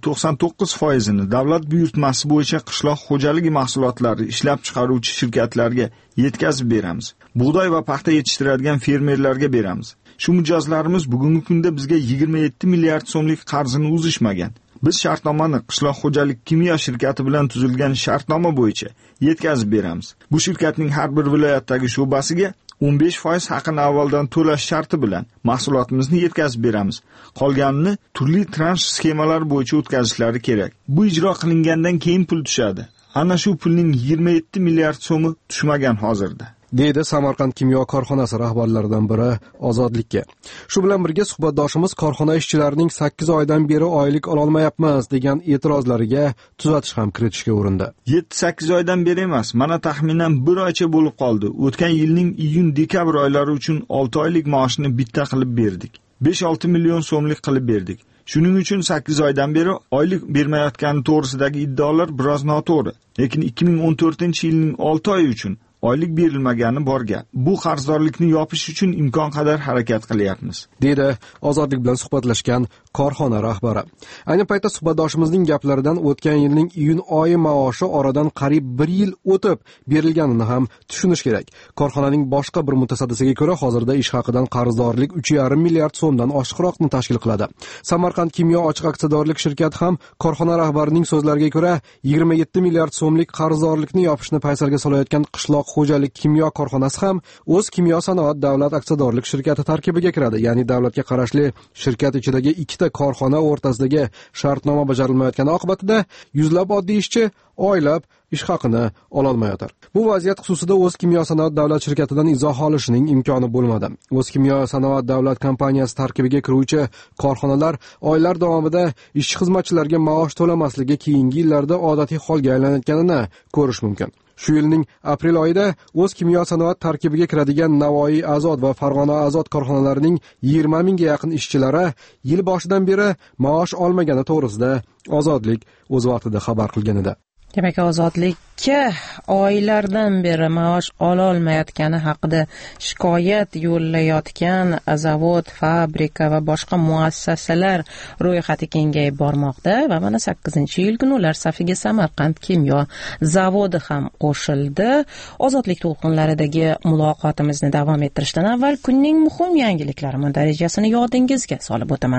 H: 99%ni davlat buyurtmasi bo'yicha qishloq xo'jaligi mahsulotlari ishlab chiqaruvchi shirkatlarga yetkazib beramiz. Bug'doy va paxta yetishtiradigan fermerlarga beramiz. Shu mijozlarimiz bugungi kunda bizga 27 milliard so'mlik qarzini uzishmagan. Biz shartnomani qishloq xo'jalik kimyo shirkati bilan tuzilgan shartnoma bo'yicha yetkazib beramiz. Bu shirkatning har bir viloyatdagi sho'basiga 15% haqini avvaldan to'lash sharti bilan mahsulotimizni yetkazib beramiz. Qolganini turli transh sxemalar bo'yicha o'tkazishlari kerak. Bu ijro qilingandan keyin pul tushadi. Ana shu pulning 27 milliard so'mi tushmagan hozirda,
G: deydi Samarqand kimyo korxonasi rahbarlaridan biri ozodlikka. Shu bilan birga suhbatdoshimiz korxona ishchilarining 8 oydan beri oylik ololmayapmiz degan e'tirozlariga tuzatish ham kiritishga urindi.
H: 7-8 oydan beri emas, mana taxminan 1 oycha bo'lib qoldi. O'tgan yilning iyun-dekabr oylari uchun 6 oylik maoshni bitta qilib berdik. 5-6 million so'mlik qilib berdik. Shuning uchun 8 oydan beri oylik bermayotgani to'g'risidagi iddaolar biroz noto'g'ri. Lekin 2014-yilning 6 oyi uchun oylik berilmagani bor gap. Bu qarzdorlikni yopish uchun imkon qadar harakat qilyapmiz,
G: dedi ozodlik bilan suhbatlashgan korxona rahbari. Ayni paytda suhbatdoshimizning gaplaridan o'tgan yilning iyun oyi maoshi oradan qariyb 1 yil o'tib berilganini ham tushunish kerak. Korxonaning boshqa bir mutasaddisiga ko'ra, hozirda ish haqidan qarzdorlik 3,5 milliard so'mdan oshiqroqni tashkil qiladi. Samarqand kimyo ochiq aksiyadorlik shirkati ham korxona rahbarining so'zlariga ko'ra 27 milliard so'mlik qarzdorlikni yopishni paysalga solayotgan qishloq xo'jalik kimyo korxonasi ham o'z kimyo sanoat davlat aksiyadorlik shirkati tarkibiga kiradi. Ya'ni davlatga qarashli shirkat ichidagi ikkita korxona o'rtasidagi shartnoma bajarilmayotgani oqibatida yuzlab oddiy ishchi oylab ish haqini ololmayotir. Bu vaziyat xususida o'z kimyo sanoat davlat shirkatidan izoh olishning imkoni bo'lmadi. O'z kimyo sanoat davlat kompaniyasi tarkibiga kiruvchi korxonalar oylar davomida ishchi xizmatchilarga maosh to'lamasligi keyingi yillarda odatiy holga aylanayotganini ko'rish mumkin. Shu yilning aprel oyida o'z kimyo sanoat tarkibiga kiradigan Navoiy Azot va Farg'ona Azot korxonalarining 20 mingga yaqin ishchilari yil boshidan beri maosh olmagani to'g'risida ozodlik o'z vaqtida xabar qilgan edi.
A: Demak, ozodlikka oylardan beri maosh ololmayotgani haqida shikoyat yo'llayotgan zavod, fabrika va boshqa muassasalar ro'yxati kengayib bormoqda va mana 8-iyulguni ular safiga Samarqand kimyo zavodi ham qo'shildi. Ozodlik to'lqinlaridagi muloqotimizni davom ettirishdan avval kunning muhim yangiliklari darajasini yodingizga solib o'taman.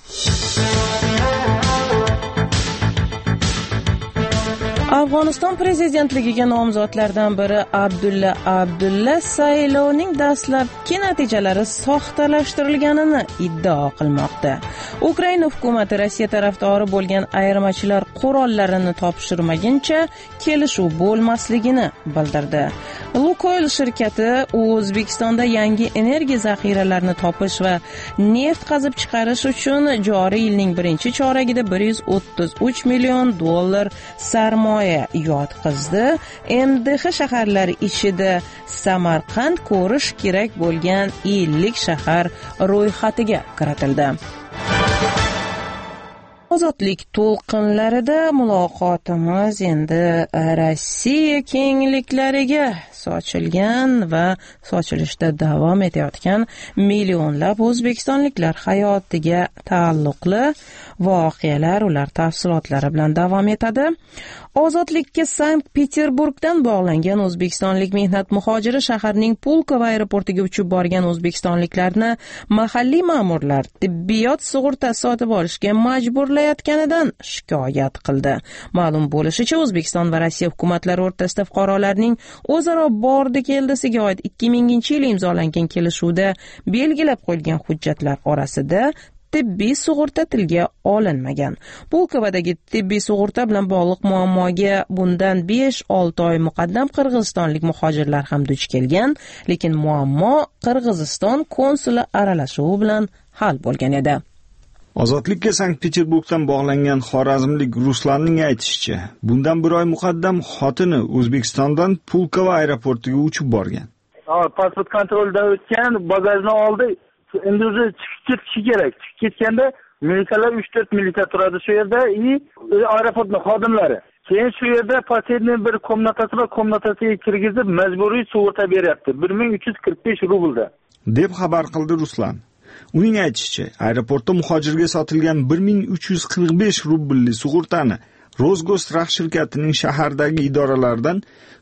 A: Afg'oniston prezidentligiga nomzodlardan biri Abdulla saylovning dastlabki natijalari soxtalashtirilganini iddao qilmoqda. Ukraina hukumati Rossiya tarafdori bo'lgan ayirmachilar qurollarini topshirmaguncha kelishuv bo'lmasligini bildirdi. Lukoil shirkati O'zbekistonda yangi energiya zaxiralarini topish va neft qazib chiqarish uchun joriy yilning birinchi choragida $133 million sarmoya yotqizdi. MDH shaharlari ichida Samarqand ko'rish kerak bo'lgan 50 shahar ro'yxatiga kiritildi. Ozodlik to'lqinlarida muloqotimiz endi Rossiya kengliklariga sochilgan va sochilishda davom etayotgan millionlab o'zbekistonliklar hayotiga taalluqli voqealar, ular tafsilotlari bilan davom etadi. Ozodlikka Sankt-Peterburgdan bog'langan o'zbekistonlik mehnat muhojiri shaharning Pulkovo aeroportiga uchib borgan o'zbekistonliklarni mahalliy ma'murlar tibbiyot sug'urtasi sotib olishga majburlayotganidan shikoyat qildi. Ma'lum bo'lishicha, O'zbekiston va Rossiya hukumatlari o'rtasida fuqarolarning o'zaro bordi-keldisiga oid 2000-yil imzolangan kelishuvda belgilab qo'yilgan hujjatlar orasida tibbiy sug'urta tilga olinmagan. Pulkovadagi tibbiy sug'urta bilan bog'liq muammoga bundan 5-6 oy muqaddam qirg'izistonlik muhojirlar ham duch kelgan, lekin muammo Qirg'iziston konsuli aralashuvi bilan hal bo'lgan edi.
H: Ozodlikka Sankt-Peterburgdan bog'langan xorazmlik Ruslanning aytishicha, bundan bir oy muqaddam xotini O'zbekistondan Pulkovo aeroportiga uchib borgan.
B: Pasport kontrolidan o'tgan, bagajni oldi. Endi o'zi chiqib ketishi kerak. Chiqib ketganda militsionerlar 3-4 milisiya turadi shu yerda, aeroportning xodimlari. Keyin shu yerda pasientning bir komnatasiga kirgizib majburiy sug'urta beryapti. 1345 rublda,
H: deb xabar qildi Ruslan. Uning aytishicha, aeroportda muhojirga sotilgan 1345 rublli sug'urtani Rosgostrach shirkatining shahardagi idoralaridan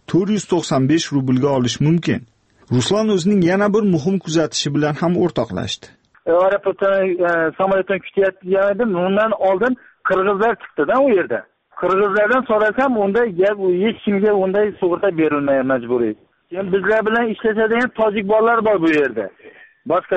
H: 495 rublga olish mumkin. Ruslan o'zining yana bir muhim kuzatishi bilan ham o'rtoqlashdi.
B: Aeroportdan samolyotdan kutayotgandim, undan oldin qirg'izlar chiqdi-da u yerda. Qirg'izlardan so'rasam, unda hech kimga unday sug'urta berilmaydi majburiy. Keyin bizlar bilan ishlashadigan tojik bolalar bor bu yerda. Boshqa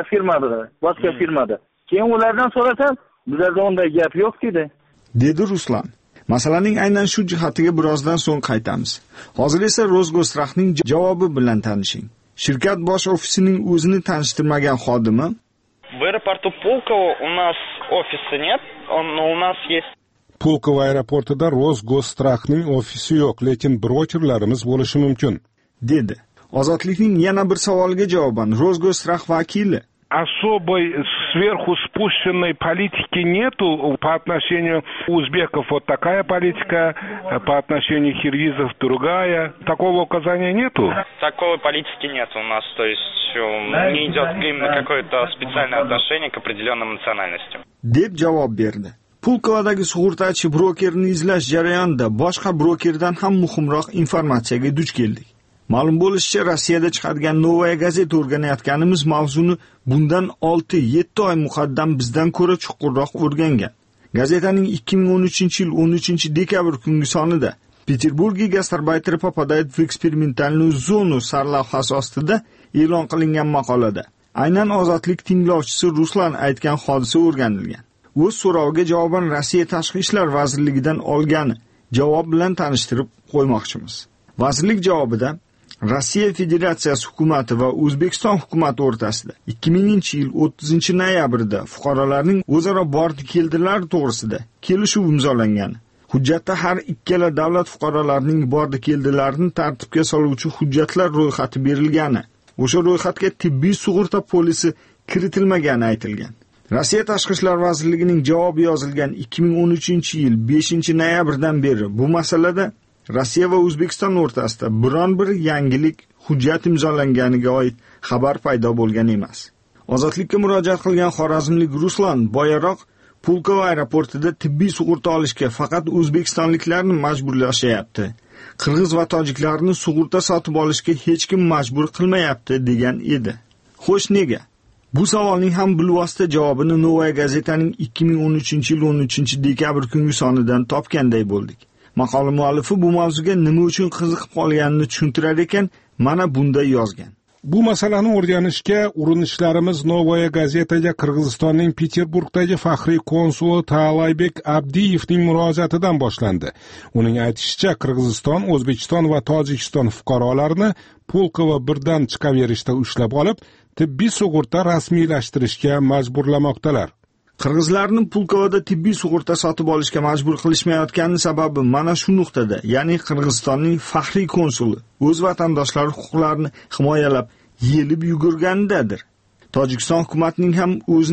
B: firmada. Keyin ulardan so'rasam, bizlarda unday gap yo'q dedi
H: Ruslan. Masalaning aynan shu jihatiga birozdan so'ng qaytamiz. Hozir esa Rosgostrachning javobi bilan tanishing. Shirkat bosh ofisining o'zini tanishtirmagan xodimi:
I: В аэропорту Пулково у нас офиса нет, но у нас есть.
J: Pulkovo aeroportida Rosgostrachning ofisi yo'q, lekin brokerlarimiz bo'lishi mumkin,
H: dedi. Ozodlikning yana bir savoliga javoban Rosgostrach vakili:
K: Особой сверху спущенной политики нету по отношению узбеков. Вот такая политика, по отношению киргизов другая. Такого указания нету?
I: Такой политики нет у нас. То есть не идет именно какое-то специальное отношение к определенным национальностям.
H: Deb javob berdi. Pulkovodagi sug'urtachi brokerni izlash jarayonida boshqa brokerdan ham muhimroq informatsiyaga duch keldik. Ma'lum bo'lishicha, Rossiyada chiqadigan Novaya gazeta o'rganayotganimiz mavzuni bundan 6-7 oy muqaddam bizdan ko'ra chuqurroq o'rgangan. Gazetaning 2013-yil 13-dekabr kungi sonida Peterburgga gastarbayter попадает в экспериментальную зону sarlavhasi ostida e'lon qilingan maqolada aynan ozodlik tinglovchisi Ruslan aytgan hodisa o'rganilgan. O'z so'roviga javoban Rossiya Tashqi ishlar vazirligidan olgan javob bilan tanishtirib qo'ymoqchimiz. Vazirlik javobida Rossiya Federatsiyasi hukumati va O'zbekiston hukumati o'rtasida 2000-yil 30-noyabrda fuqarolarning o'zaro bordi-keldilar to'g'risida kelishuv imzolangan. Hujjatda har ikkala davlat fuqarolarining bordi-keldilarini tartibga soluvchi hujjatlar ro'yxati berilgani, o'sha ro'yxatga tibbiy sug'urta polisi kiritilmagani aytilgan. Rossiya Tashqi ishlar vazirligining javobi yozilgan 2013-yil 5-noyabrdan beri bu masalada Rossiya va O'zbekiston o'rtasida biron bir yangilik hujjat imzolanganiga oid xabar paydo bo'lgan emas. Ozodlikka murojaat qilgan xorazmlik Ruslan boyaroq Pulkovo aeroportida tibbiy sug'urta olishga faqat o'zbekistonliklarni majburlashyapti. Qirg'iz va tojiklarni sug'urta sotib olishga hech kim majbur qilmayapti degan edi. Xo'sh, nega? Bu savolning ham bilvosita javobini Novaya gazetaning 2013-yil 13-dekabr kungi sonidan topganday bo'ldik. Maqola muallifi bu mavzuga nima uchun qiziqib qolganini tushuntirar ekan, mana bunday yozgan.
J: Bu masalani o'rganishga urinishlarimiz Novaya gazetaga Qirg'izistonning Peterburgdagi faxriy konsuli Taalaybek Abdiyevning murojaatidan boshlandi. Uning aytishicha, Qirg'iziston, O'zbekiston va Tojikiston fuqarolarini Pulkovo birdan chiqaverishda ushlab olib, tibbiy sug'urta rasmiylashtirishga majburlamoqdalar.
H: Qirg'izlarni Pulkovoda tibbiy sug'urta sotib olishga majbur qilishmayotgani sababi mana shu nuqtada, ya'ni Qirg'izistonning faxriy konsuli o'z vatandoshlari huquqlarini himoyalab yelib yugurganidadir. Tojikiston hukumatining ham o'zining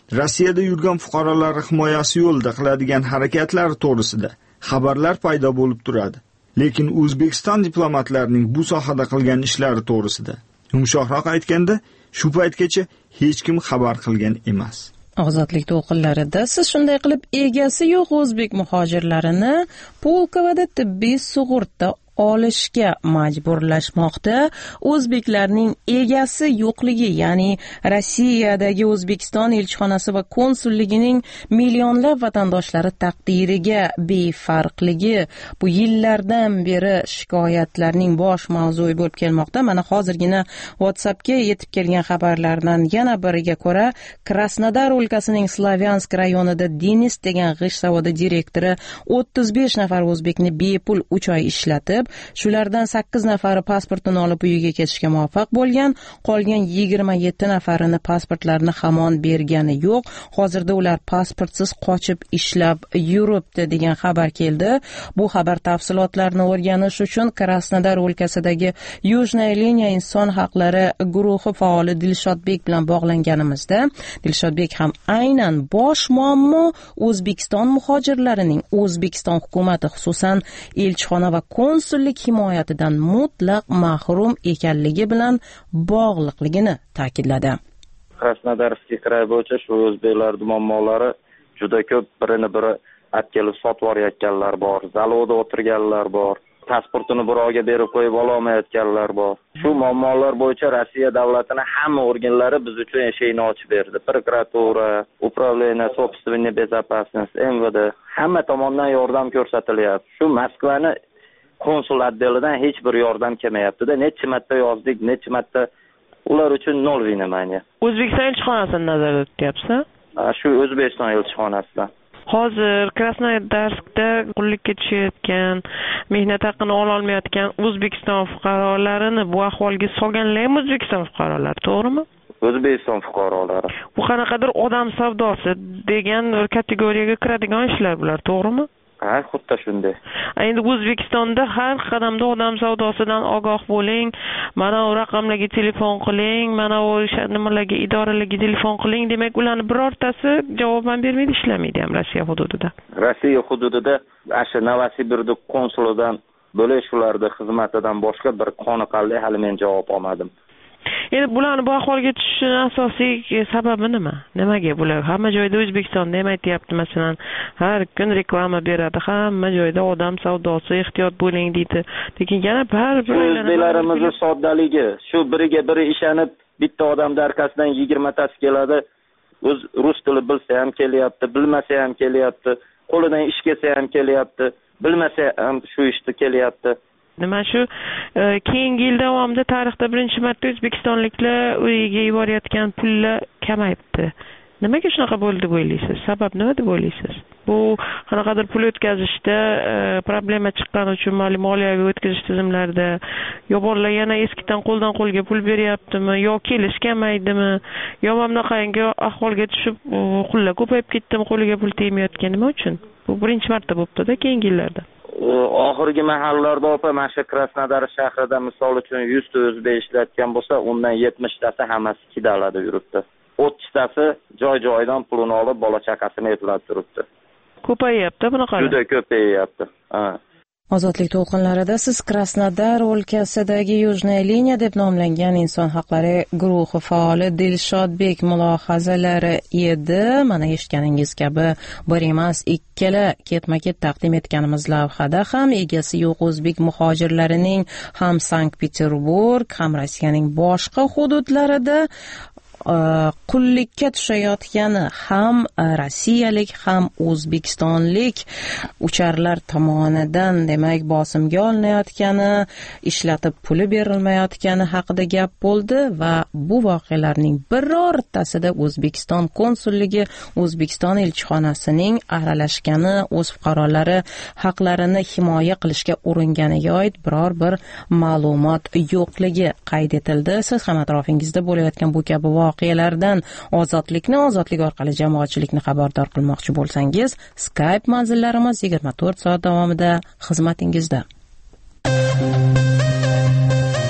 H: Rossiyada yurgan fuqarolar himoyasi yo'lida qiladigan harakatlar to'g'risida xabarlar paydo bo'lib turadi. Lekin O'zbekiston diplomatlarining bu sohada qilgan ishlari to'g'risida, yumshoqroq aytganda, shu paytgacha hech kim xabar qilgan emas.
A: Ozodlik to'lqinlarida siz shunday qilib egasi yo'q o'zbek muhojirlarini Pulkovada tibbiy sug'urta olishga majburlashmoqda. O'zbeklarning egasi yo'qligi, ya'ni Rossiyadagi O'zbekiston elchixonasi va konsulligining millionlab vatandoshlari taqdiriga befarqligi bu yillardan beri shikoyatlarning bosh mavzui bo'lib kelmoqda. Mana hozirgina WhatsAppga yetib kelgan xabarlardan yana biriga ko'ra, Krasnodar o'lkasining Slavyansk rayonida Denis degan g'isht zavodi direktori 35 nafar o'zbekni bepul 3 oy ishlatib, shulardan 8 nafari pasportini olib uyiga ketishga muvaffaq bo'lgan, qolgan 27 nafarini pasportlarini hamon bergani yo'q. Hozirda ular pasportsiz qochib ishlab yuribdi degan xabar keldi. Bu xabar tafsilotlarini o'rganish uchun Krasnodar o'lkasidagi Yujnaya liniya inson haqlari guruhi faoli Dilshodbek bilan bog'langanimizda, Dilshodbek ham aynan bosh muammo O'zbekiston muhojirlarining O'zbekiston hukumati, xususan elchixona va konsullik himoyatidan mutlaq mahrum ekanligi bilan bog'liqligini ta'kidladi.
L: Krasnodarskiy kray bo'yicha shu o'zbeklarning muammolari juda ko'p. Birini biri atkelib sotib yorayotganlar bor, zavodda o'tirganlar bor, pasportini birovga berib qo'yib ololmayotganlar bor. Shu muammolar bo'yicha Rossiya davlatining hamma organlari biz uchun eshikni ochib berdi. Prokuratura, Управление собственной безопасности, MVD hamma tomonidan yordam ko'rsatilyapti. Shu Moskvani konsul otdelidan hech bir yordam kelmayapti-da. Necha marta yozdik, necha marta ular uchun nol vino'maniya.
A: O'zbekiston elchixonasini nazarda tutyapsiz?
L: Shu O'zbekiston elchixonasidan.
A: Hozir Krasnodarskda qullikka tushayotgan, mehnat haqqini ola olmayotgan O'zbekiston fuqarolarini bu ahvolga solganlar ham O'zbekiston fuqarolari, to'g'rimi?
L: O'zbekiston fuqarolari.
A: Bu qanaqadir odam savdosi degan kategoriyaga kiradigan ishlar bular, to'g'rimi?
L: Ha, xuddi shunday.
A: Endi O'zbekistonda har qadamda odam savdosidan ogoh bo'ling, mana u raqamlarga telefon qiling, mana u nimalarga idoralarga telefon qiling, demak ularning birortasi javob bermaydi, ishlamaydi ham Rossiya hududida.
L: Rossiya hududida asha Novosibirsk konsulidan bo'lish ularning xizmatidan boshqa bir qoniqarli hali men javob olmadim.
A: Endi bularni bu ahvolga tushishining asosiy sababi nima? Nimaga bular hamma joyda O'zbekistonda ham aytayapti, masalan, har kun reklama beradi, hamma joyda odam savdosi, ehtiyot bo'ling deydi. Lekin yana baribir
L: o'zbeklarimizni soddaligi, shu biriga biri ishonib, bitta odam darkasidan 20 tasi keladi. O'z rus tili bilsa ham kelyapti, bilmasa ham kelyapti, qo'lidan ish kelsa ham kelyapti, bilmasa ham shu ishni kelyapti.
A: Nima shu keyingi yil davomida tarixda birinchi marta o'zbekistonliklar uyiga yuborayotgan pullar kamayibdi. Nimaga shunaqa bo'ldi deb o'ylaysiz? Sabab nima deb o'ylaysiz? Bu qanaqadir pul o'tkazishda problema chiqqani uchun moliyaviy o'tkazish tizimlarida yo bolalar yana eskidan qo'ldan qo'lga pul beryaptimi, yo kelish kamaydimi, yo bunaqangi ahvolga tushib qullar ko'payib ketdimi, qo'liga pul tegmayotgan, nima uchun? Bu birinchi marta bo'libdi-da keyingi yillarda.
L: Oxirgi mahallarda mana shu Krasnodar shahrida misol uchun 100 ta o'zbek ishlatgan bo'lsa, undan 70 tasi hammasi kidalada yuribdi. 30 tasi joy-joyidan pulini olib bola chaqasini eplab turibdi.
A: Ko'payapti bunaqa.
L: Juda ko'payapti.
A: Ozodlik to'lqinlarida siz Krasnodar o'lkasidagi Yujnaya liniya deb nomlangan inson haqlari guruhi faoli Dilshodbek mulohazalari edi. Mana eshitganingiz kabi bir emas, ikkala ketma-ket taqdim etganimiz lavhada ham egasi yo'q o'zbek muhojirlarining ham Sankt-Peterburg, ham Rossiyaning boshqa hududlarida qullikka tushayotgani ham rossiyalik ham o'zbekistonlik ucharlar tomonidan demak bosimga olinayotgani, ishlatib puli berilmayotgani haqida gap bo'ldi va bu voqealarning birortasida O'zbekiston konsulligi, O'zbekiston elchixonasining aralashgani, o'z fuqarolari haqlarini himoya qilishga uringaniga oid biror bir ma'lumot yo'qligi qayd etildi. Siz ham atrofingizda bo'layotgan bu kabi voqealardan ozodlik orqali jamoatchilikni xabardor qilmoqchi bo'lsangiz, Skype manzillarimiz 24 soat davomida xizmatingizda.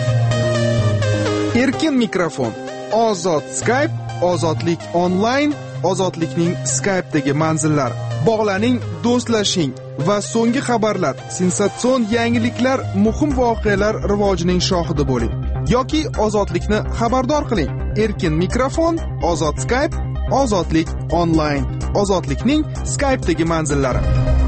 M: Erkin mikrofon, ozod Skype, ozodlik onlayn ozodlikning Skype'dagi manzillari. Bog'laning, do'stlashing va so'nggi xabarlar, sensatsion yangiliklar, muhim voqealar rivojining shohidi bo'ling. Yoki ozodlikni xabardor qiling. Erkin mikrofon, ozod Skype, ozodlik onlayn. Ozodlikning Skype'dagi manzillari.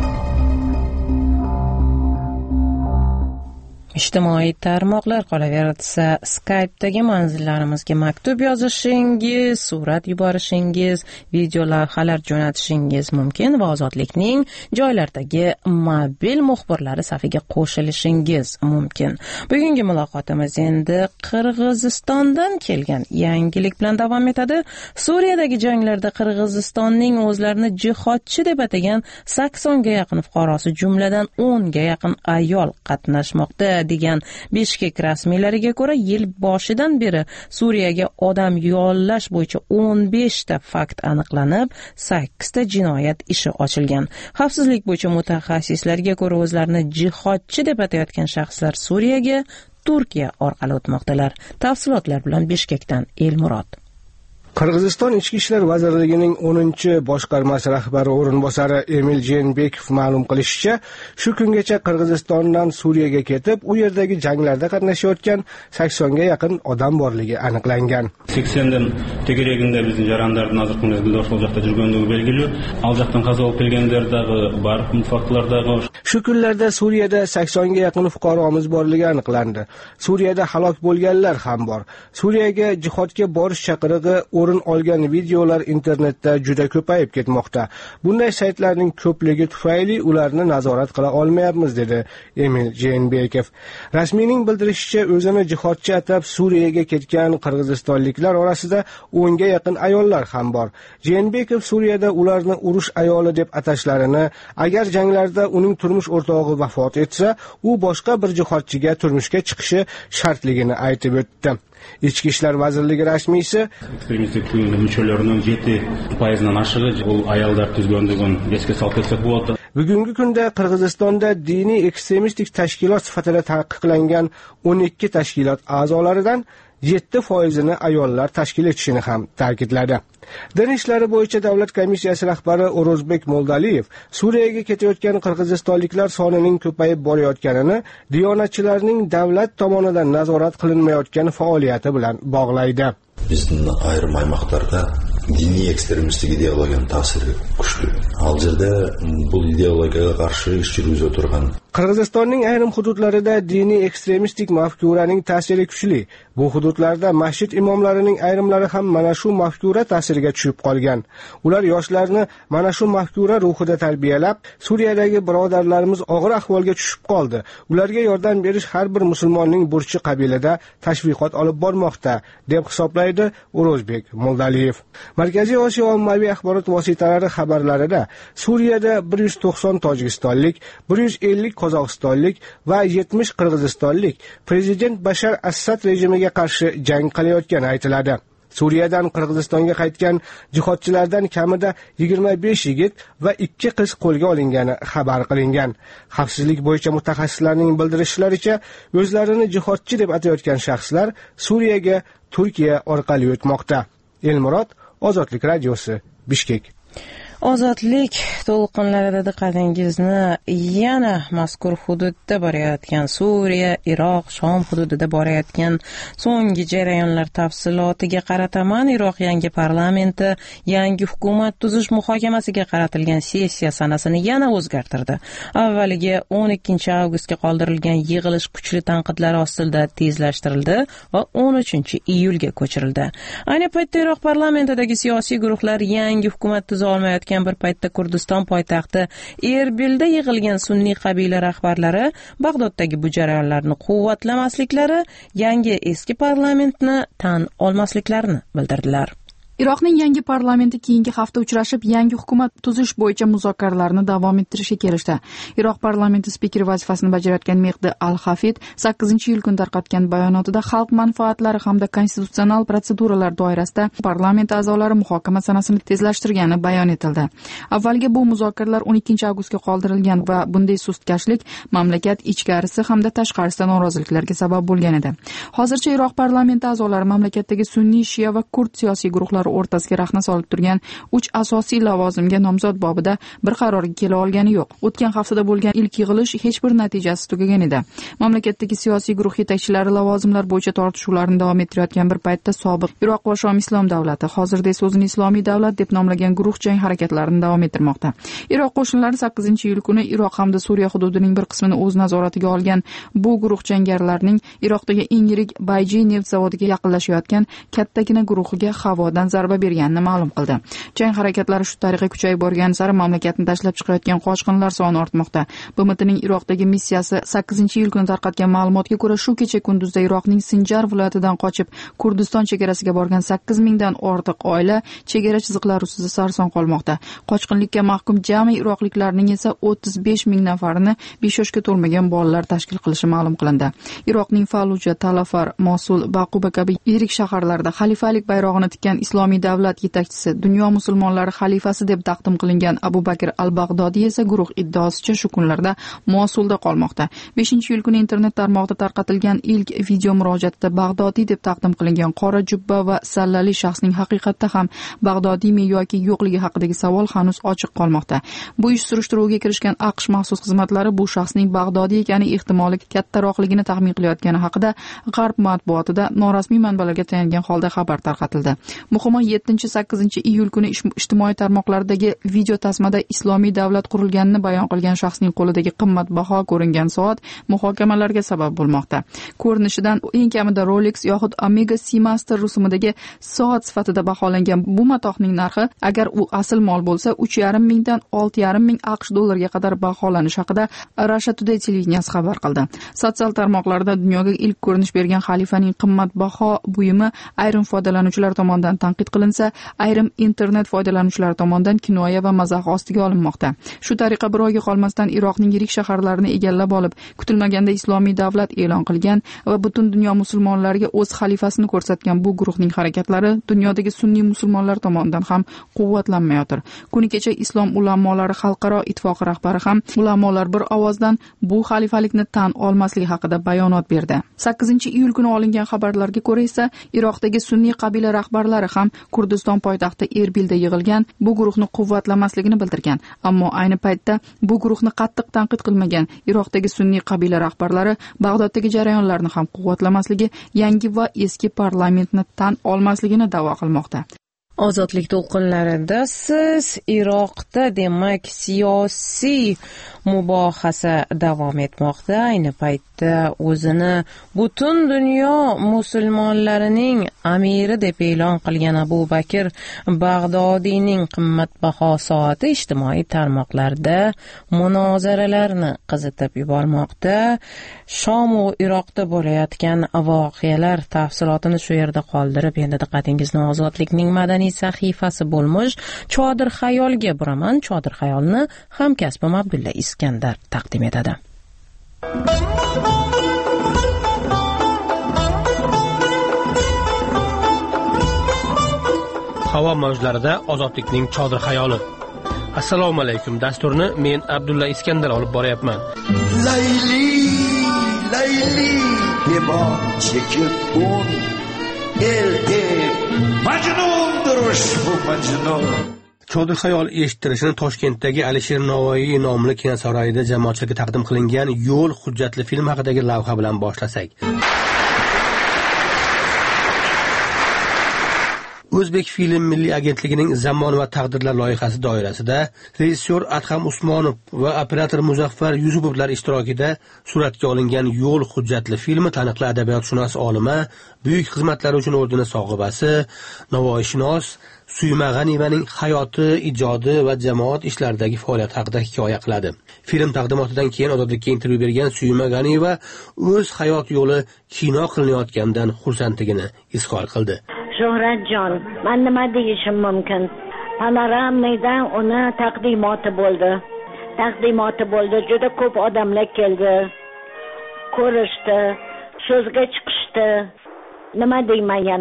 A: Ijtimoiy tarmoqlar qolaversa, Skype'dagi manzillarimizga maktub yozishingiz, surat yuborishingiz, video lavhalar jo'natishingiz mumkin va ozodlikning joylardagi mobil muxbirlari safiga qo'shilishingiz mumkin. Bugungi muloqotimiz endi Qirg'izistondan kelgan yangilik bilan davom etadi. Suriyadagi janglarda Qirg'izistonning o'zlarini jihodchi deb atagan 80 ga yaqin fuqarosi, jumladan 10 ga yaqin ayol qatnashmoqda degan Bishkek rasmiylariga ko'ra, yil boshidan beri Suriyaga odam yollash bo'yicha 15 ta fakt aniqlanib, 8 ta jinoyat ishi ochilgan. Xavfsizlik bo'yicha mutaxassislarga ko'ra, o'zlarini jihodchi deb atayotgan shaxslar Suriyaga Turkiya orqali o'tmoqdalar. Tafsilotlar bilan Bishkekdan Elmurod.
N: Qirg'iziston Ichki ishlar vazirligining 10-boshqarmasi rahbari o'rinbosari Emil Jeenbekov ma'lum qilishicha, shu kungacha Qirg'izistondan Suriyaga ketib, u yerdagi janglarda qatnashayotgan 80 ga yaqin odam borligi aniqlangan.
O: 80dan tegerегинде биздин жарандардын азыркы мезгилде ошол жакта жүргөндүгү белгилүү. Ал жактан каза болуп келгендер дагы бар, фактлар дагы.
N: Shu kunlarda Suriyada 80 ga yaqin fuqaromiz borligi aniqlandi. Suriyada halok bo'lganlar ham bor. Suriyaga jihodga borish chaqirig'i o'rin olgan videolar internetda juda ko'payib ketmoqda. Bunday saytlarning ko'pligi tufayli ularni nazorat qila olmayapmiz, dedi Emil Jeenbekov. Rasmiyning bildirishicha, o'zini jihodchi atab Suriyaga ketgan qirg'izistonliklar orasida 10 ga yaqin ayollar ham bor. Jeenbekov Suriyada ularni urush ayoli deb atashlarini, agar janglarda uning turmush o'rtog'i vafot etsa, u boshqa bir jihodchiga turmushga chiqishi shartligini aytib o'tdi. Ichki ishlar vazirligi rasmiysi
O: ekstremistik мүчөлөрүнүн 7%-dan ашыгы бул аялдар түзгөндүгүн эске салып кетсек болот.
N: Bugungi kunda Qirg'izistonda diniy ekstremistik tashkilot sifatida taqiqlangan 12 tashkilot a'zolaridan 7%ni ayollar tashkil etishini ham ta'kidladi. Din ishlari bo'yicha davlat komissiyasi rahbari O'rozbek Moldaliyev Suriyaga ketayotgan qirg'izistonliklar sonining ko'payib borayotganini diyonatchilarning davlat tomonidan nazorat qilinmayotgan faoliyati bilan bog'laydi.
P: Bizning ayrim аймақтарда diniy ekstremistik ideologiyaning ta'siri kuchli. Al yerda bu ideologiyaga qarshi ish yurgizib turgan
N: Qirg'izistonning ayrim hududlarida diniy ekstremistik mafkuraning ta'siri kuchli. Bu hududlarda masjid imomlarining ayrimlari ham mana shu mafkura ta'siriga tushib qolgan. Ular yoshlarni mana shu mafkura ruhida tarbiyalab, Suriyadagi birodarlarimiz og'ir ahvolga tushib qoldi. Ularga yordam berish har bir musulmonning burchi qabilida tashviqot olib bormoqda, deb hisoblaydi O'rozbek Moldaliyev. Markaziy Osiyo ommaviy axborot vositalari xabarlarida Suriyada 190 tojikistonlik, 150 qozog'istonlik va 70 qirg'izistonlik prezident Bashar Asad rejimiga qarshi jang qilayotgani aytiladi. Suriyadan Qirg'izistonga qaytgan jihodchilardan kamida 25 yigit va 2 qiz qo'lga olingani xabar qilingan. Xavfsizlik bo'yicha mutaxassislarning bildirishlaricha, o'zlarini jihodchi deb atayotgan shaxslar Suriyaga Turkiya orqali o'tmoqda. Elmurod, Ozodlik radiosi, Bishkek.
A: Ozodlik to'lqinlarida diqqatingizni yana mazkur hududda borayotgan Suriya, Iroq, Shom hududida borayotgan so'nggi jarayonlar tafsilotiga qarataman. Iroq yangi parlamenti yangi hukumat tuzish muhokamasiga qaratilgan sessiya sanasini yana o'zgartirdi. Avvaliga 12 avgustga qoldirilgan yig'ilish kuchli tanqidlar ostida tezlashtirildi va 13 iyulga ko'chirildi. Ayni paytda Iroq parlamentidagi siyosiy guruhlar yangi hukumat tuza olmayotgan bir paytda Kurdiston poytaxti Erbilda yig'ilgan sunniy qabila rahbarlari Bag'doddagi bu jarayonlarni quvvatlamasliklari, yangi eski parlamentni tan olmasliklarini bildirdilar.
E: Iroqning yangi parlamenti keyingi hafta uchrashib, yangi hukumat tuzish bo'yicha muzokaralarni davom ettirishga kelishdi. Iroq parlamenti spikeri vazifasini bajarayotgan Mehdi Al-Hafid 8-iyul kuni tarqatgan bayonotida xalq manfaatlari hamda konstitutsional proseduralar doirasida parlament a'zolari muhokama sanasini tezlashtirgani bayon etildi. Avvalgi bu muzokaralar 12 avgustga qoldirilgan va bunday sustkashlik mamlakat ichkarisi hamda tashqarisida noroziliklarga sabab bo'lgan edi. Hozircha Iroq parlamenti a'zolari mamlakatdagi sunniy, shiya va kurd siyosiy guruhlar musulmonlari o'rtasiga rahna solib turgan 3 asosiy lavozimga nomzod bobida bir qarorga kela olgani yo'q. O'tgan haftada bo'lgan ilk yig'ilish hech bir natijasiz tugagan edi. Mamlakatdagi siyosiy guruh yetakchilari lavozimlar bo'yicha tortishuvlarni davom ettirayotgan bir paytda sobiq Iroq va Shom islom davlati, hozirda esa o'zini islomiy davlat deb nomlagan guruh jang harakatlarini davom ettirmoqda. Iroq qo'shinlari 8-iyul kuni Iroq hamda Suriya hududining bir qismini o'z nazoratiga olgan bu guruh jangarilarning Iroqdagi eng yirik Bayji neft zavodiga yaqinlashayotgan kattagina guruhiga havodan zarba berganini ma'lum qildi. Jang harakatlari shu tariqa kuchayib borgan sari mamlakatni tashlab chiqayotgan qochqinlar soni ortmoqda. BMTning Iroqdagi missiyasi 8-iyul kuni tarqatgan ma'lumotga ko'ra, shu kecha kunduzda Iroqning Sinjar viloyatidan qochib Kurdiston chegarasiga borgan 8000 dan ortiq oila chegara chiziqlari ustida sarson qolmoqda. Qochqinlikka mahkum jami iroqliklarning esa 35 000 nafarini 5 yoshga to'lmagan bolalar tashkil qilishi ma'lum qilindi. Iroqning Falluja, Talafar, Mosul, Baquba kabi yirik shaharlarda xalifalik bayrog'ini tikkan islomiy davlat yetakchisi, dunyo musulmonlari xalifasi deb taqdim qilingan Abu Bakr al-Bag'dodiy esa guruh iddaosicha shu kunlarda Mosulda qolmoqda. 5-iyul kuni internet tarmog'ida tarqatilgan ilk video murojaatida Bag'dodiy deb taqdim qilingan qora jubba va sallali shaxsning haqiqatda ham Bag'dodiymi yoki yo'qligi haqidagi savol hanuz ochiq qolmoqda. Bu ish surishtiruviga kirishgan AQSh maxsus xizmatlari bu shaxsning Bag'dodiy ekani ehtimoli kattaroqligini taxmin qilayotgani haqida G'arb matbuotida norasmiy manbalarga tayangan holda xabar tarqatildi. Muhimi 7-8-iyul kuni ijtimoiy tarmoqlardagi video tasmada islomiy davlat qurilganini bayon qilgan shaxsning qo'lidagi qimmatbaho ko'ringan soat muhokamalarga sabab bo'lmoqda. Ko'rinishidan eng kamida Rolex yoxud Omega Seamaster rusumidagi soat sifatida baholangan bu matohning narxi agar u asl mol bo'lsa 3,5 mingdan 6,5 ming AQSh dollariga qadar baholanishi haqida Russia Today televideniyasi xabar qildi. Sotsial tarmoqlarda dunyoga ilk ko'rinish bergan xalifaning qimmatbaho buyumi ayrim foydalanuvchilar tomonidan tanqid qilinsa, ayrim internet foydalanuvchilari tomonidan kinoya va mazax ostiga olinmoqda. Shu tariqa bir oyga qolmasdan Iroqning yirik shaharlarini egallab olib, kutilmaganda islomiy davlat e'lon qilgan va butun dunyo musulmonlariga o'z xalifasini ko'rsatgan bu guruhning harakatlari dunyodagi sunniy musulmonlar tomonidan ham quvvatlanmayotir. Kuni kecha Islom ulamolari xalqaro ittifoqi rahbari ham ulamolar bir ovozdan bu xalifalikni tan olmasligi haqida bayonot berdi. 8-iyul kuni olingan xabarlarga ko'ra esa Iroqdagi sunniy qabila rahbarlari ham Kurdiston poytaxti Erbilda yig'ilgan bu guruhni quvvatlamasligini bildirgan. Ammo ayni paytda bu guruhni qattiq tanqid qilmagan Iroqdagi sunniy qabila rahbarlari Bag'doddagi jarayonlarni ham quvvatlamasligi, yangi va eski parlamentni tan olmasligini da'vo qilmoqda.
A: Ozodlik to'lqinlarida siz Iroqda demak siyosiy mubohasa davom etmoqda. Ayni paytda o'zini butun dunyo musulmonlarining amiri deb e'lon qilgan Abu Bakr Bag'dodiyning qimmatbaho soati ijtimoiy tarmoqlarda munozaralarni qizitib yubormoqda. Shom va Iroqda bo'layotgan voqealar tafsilotini shu yerda qoldirib, endi diqqatingizni Ozodlikning madaniy sahifasi bo'lmish Chodir xayolga buraman. Chodir xayolni hamkasbim Abdulla Iskandar taqdim etadi.
Q: Havo mavjlarida Ozodlikning Chodir xayoli. Assalomu alaykum. Dasturni men Abdulla Iskandar olib boryapman.
R: Layli, layli, limon chekib un, elga majnundir ushbu majnun.
Q: Chodir xayol eshittirishini Toshkentdagi Alisher Navoiy nomli kinosaroyida jamoatchilikka taqdim qilingan Yo'l hujjatli film haqidagi lavha bilan boshlasak. O'zbek film milliy agentligining Zamon va taqdirlar loyihasi doirasida rejissyor Adham Usmonov va operator Muzaffar Yusupovlar ishtirokida suratga olingan Yo'l hujjatli filmi taniqli adabiyotshunos olima, buyuk xizmatlari uchun ordeni sohibasi, Navoiyshunos Suyma G'aniyevaning hayoti, ijodi va jamoat ishlaridagi faoliyati haqida hikoya qiladi. Film taqdimotidan keyin Ozodlikka intervyu bergan Suyma G'aniyeva o'z hayot yo'li kino qilinayotganidan xursandligini izhor qildi.
S: Shuhratjon, men nima deyishim mumkin? Panoramadan uni taqdimoti bo'ldi. Juda ko'p odamlar keldi. Ko'rishdi, so'zga chiqishdi. Nima deyman yana?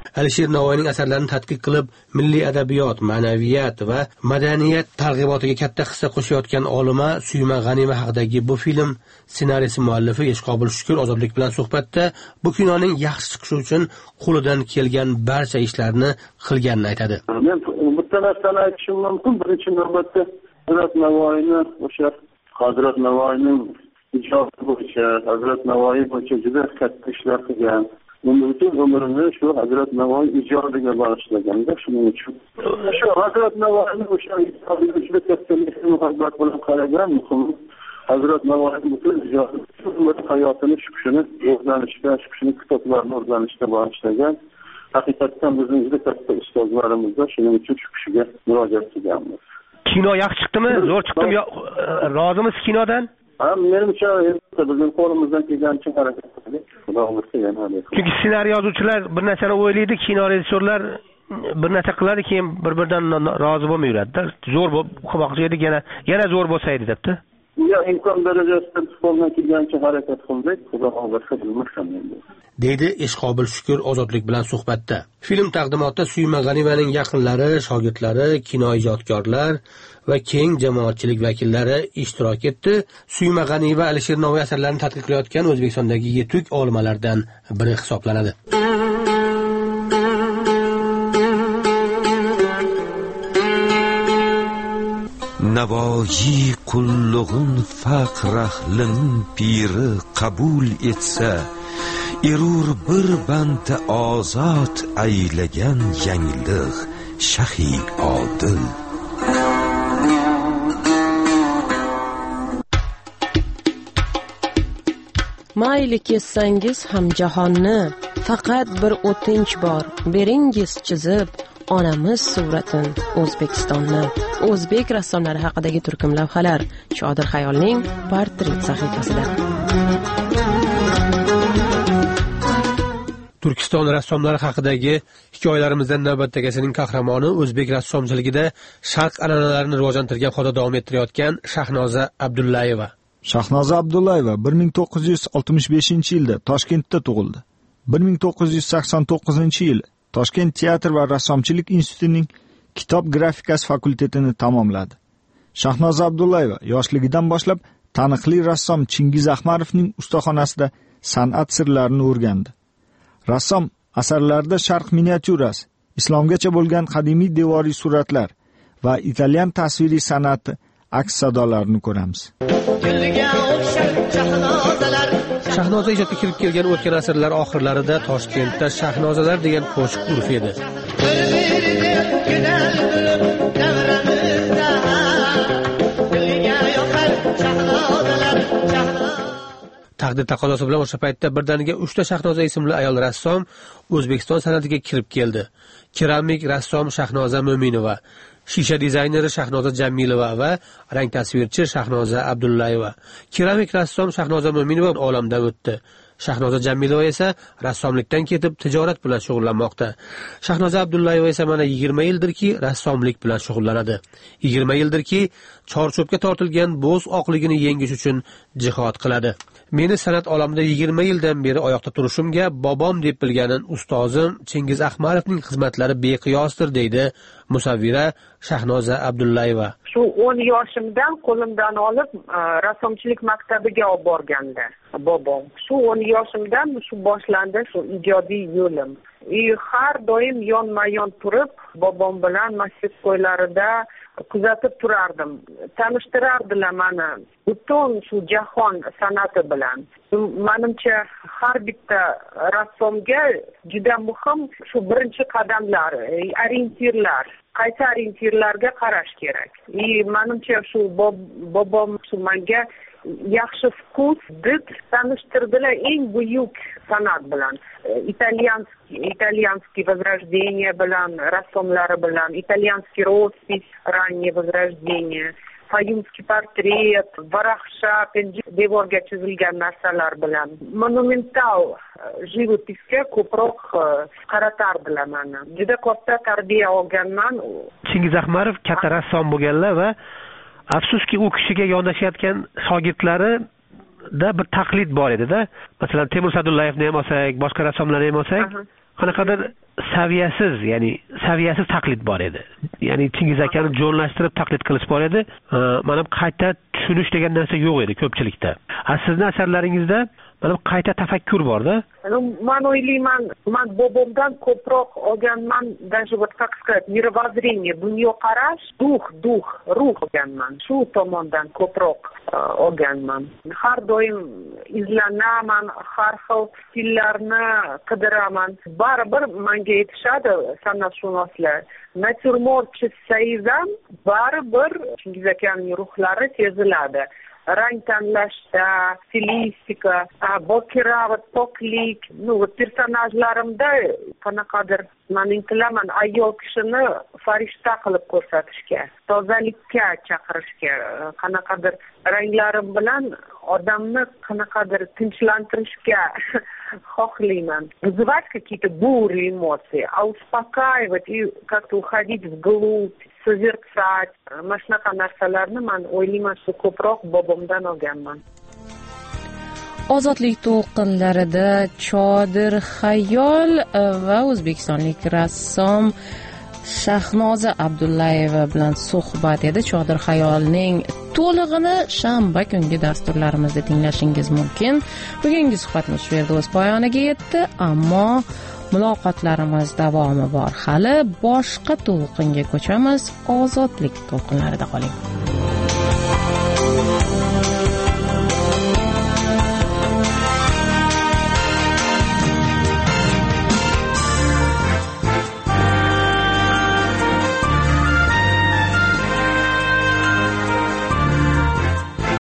Q: Alisher Navoiyning asarlarini tadqiq qilib, milliy adabiyot, ma'naviyat va madaniyat targ'ibotiga katta hissa qo'shayotgan olima Suyma G'aniyeva haqidagi bu film ssenariysi muallifi Ishqobil Shukur Ozodlik bilan suhbatda bu kinoning yaxshi chiqishi uchun qo'lidan kelgan barcha ishlarni qilganini aytadi.
T: Men bitta narsani aytishim mumkin. Birinchi navbatda Hazrat Navoiyni o'sha Hazrat Navoiyning ijodi bo'yicha, Hazrat Navoiy bo'yicha juda katta ishlar qilgan. Butun umrini shu Hazrat Navoiy ijodiga bag'ishlaganda, shuning uchun shu Hazrat Navoiyni o'sha ijodiga juda katta muhabbat bilan qaragan. Muhimi Hazrat Navoiy butun ijodi, hayotini shu kishini o'rganishga, shu kishini kitoblarini o'rganishga bag'ishlagan. Haqiqatdan bizning juda katta ustozlarimizda, shuning uchun shu kishiga murojaat qilganmiz.
U: Kino yaxshi chiqdimi? Zo'r chiqdimi? Rozimisiz kinodan?
T: Menimcha bizning qo'limizdan kelgancha harakat qildik. Xudo xohlasa yana.
U: Chunki ssenariy yozuvchilar bir narsani o'ylaydi, kino rejissyorlar bir narsa qiladi, keyin bir-biridan rozi bo'lmay yuradi-da. Zo'r qilmoqchi edik, yana zo'r bo'lsa edi debdi.
T: Imkon darajasida qo'ldan kelgancha harakat qildik. Xudo xohlasa bilmasam endi.
Q: Deydi Ishqobil Shukur Ozodlik bilan suhbatda. Film taqdimotida Suyma G'aniyevaning yaqinlari, shogirdlari, kino ijodkorlar va keng jamoatchilik vakillari ishtirok etdi. Suyma G'aniyeva Alisher Navoiy asarlarini tadqiq qilayotgan O'zbekistondagi yetuk olimlardan biri hisoblanadi.
V: Navoiy qullug'un faqrahlining piri qabul etsa, erur bir banda ozod aylagan yangilik shahi odil.
A: Mayli kessangiz ham jahonni, faqat bir o'tinch bor, beringiz chizib onamiz suratin O'zbekistonni. O'zbek rassomlari haqidagi turkum lavhalar Shodir Xayolning portret sahifasida.
Q: Turkiston rassomlari haqidagi hikoyalarimizdan navbatdagisining qahramoni o'zbek rassomchiligida sharq an'analarini rivojlantirgan holda davom ettirayotgan Shahnoza Abdullayeva.
H: Shahnoza Abdullayeva 1965-yilda Toshkentda tug'ildi. 1989-yili Toshkent teatr va rassomchilik institutining kitob grafikasi fakultetini tamomladi. Shahnoza Abdullayeva yoshligidan boshlab taniqli rassom Chingiz Ahmarovning ustaxonasida san'at sirlarini o'rgandi. Rassom asarlarida sharq miniatyurasi, islomgacha bo'lgan qadimiy devoriy suratlar va italyan tasviriy san'ati aks sadolarini ko'ramiz.
Q: Shahnoza ijodga kirib kelgan o'tgan asrlar oxirlarida Toshkentda Shahnozalar degan qo'shiq urf edi. Taqdir taqozosi bilan o'sha paytda birdaniga 3 ta Shahnoza ismli ayol rassom O'zbekiston san'atiga kirib keldi. Keramik rassom Shahnoza Mo'minova, shisha dizayneri Shahnoza Jamilova va rang tasvirchi Shahnoza Abdullayeva. Keramik rassom Shahnoza Mo'minova olamdan o'tdi. Shahnoza Jamilova esa rassomlikdan ketib tijorat bilan shug'ullanmoqda. Shahnoza Abdullayeva esa mana 20 yildirki rassomlik bilan shug'ullanadi. 20 yildirki chorchopga tortilgan bo'z oqligini yengish uchun jihad qiladi. Meni san'at olamida 20 yildan beri oyoqda turishimga bobom deb bilganim ustozim Chingiz Ahmarovning xizmatlari beqiyosdir deydi musavvira Shahnoza Abdullayeva.
W: Shu 10 yoshimdan qo'limdan olib rassomchilik maktabiga olib borganda bobom. Shu 10 yoshimdan shu boshlandi shu ijodiy yo'lim. Har doim yonma-yon turib, bobom bilan masjid qo'ylarida kuzatib turardim. Tanishtirardilar meni butun shu jahon san'ati bilan. Menimcha har bitta rassomga juda muhim shu birinchi qadamlar, orientirlar. Qaysi orientirlarga qarash kerak. Menimcha shu bobom shu menga yaxshi vkus did tanishtirdilar eng buyuk san'at bilan. Italyanskiy возрождение bilan, rassomlari bilan, italyanskiy роспись, раннее возрождение, fayumskiy portret, varaqsha, devorga chizilgan narsalar bilan monumental живописga ko'proq qaratardilar meni. Juda katta tarbiya olganman.
U: Chingiz Ahmarov katta rassom bo'lganlar va afsuski u kishiga yondashayotgan shogirdlari da bir taqlid bor edi-da. Masalan, Temur Sadullayevni ham olsak, boshqa rassomlarni ham olsak, qanaqadir saviyasiz taqlid bor edi. Ya'ni Chingiz akani jonlashtirib taqlid qilish bor edi. Mana qayta tushunish degan narsa yo'q edi ko'pchilikda. Sizning asarlaringizda mana qayta tafakkur borda.
W: Man o'ylayman, man bobomdan ko'proq olganman, даже вот как сказать, мировоззрение, dunyoqarash, ruh olganman. Shu tomondan ko'proq olganman. Har doim izlanaman, har xil stillarni qidiraman. Baribir menga aytishadi san'atshunoslar, natyurmort chizsangiz baribir Chingiz akaning ruhlari seziladi. Rang tanlashda, stilistika, bokira, poklik, personajlarimda qanaqadir men intilaman ayol kishini farishta qilib ko'rsatishga, tozalikka chaqirishga, qanaqadir ranglarim bilan odamni qanaqadir tinchlantirishga xohlayman. Вызывать какие-то бурные эмоции, а успокаивать и как-то уходить вглубь, sozertsat, mana shunaqa narsalarni men o'ylayman shu ko'proq bobomdan olganman.
A: Ozodlik to'lqinlarida Chodir Xayol va o'zbekistonlik rassom Shahnoza Abdullayeva bilan suhbat edi. Chodir Xayolning to'lig'ini shanba kungi dasturlarimizda tinglashingiz mumkin. Bugungi suhbatimiz shu yerda o'z poyoniga yetdi, ammo muloqotlarimiz davomi bor. Hali boshqa to'lqinga ko'chamiz. Ozodlik to'lqinlarida qoling.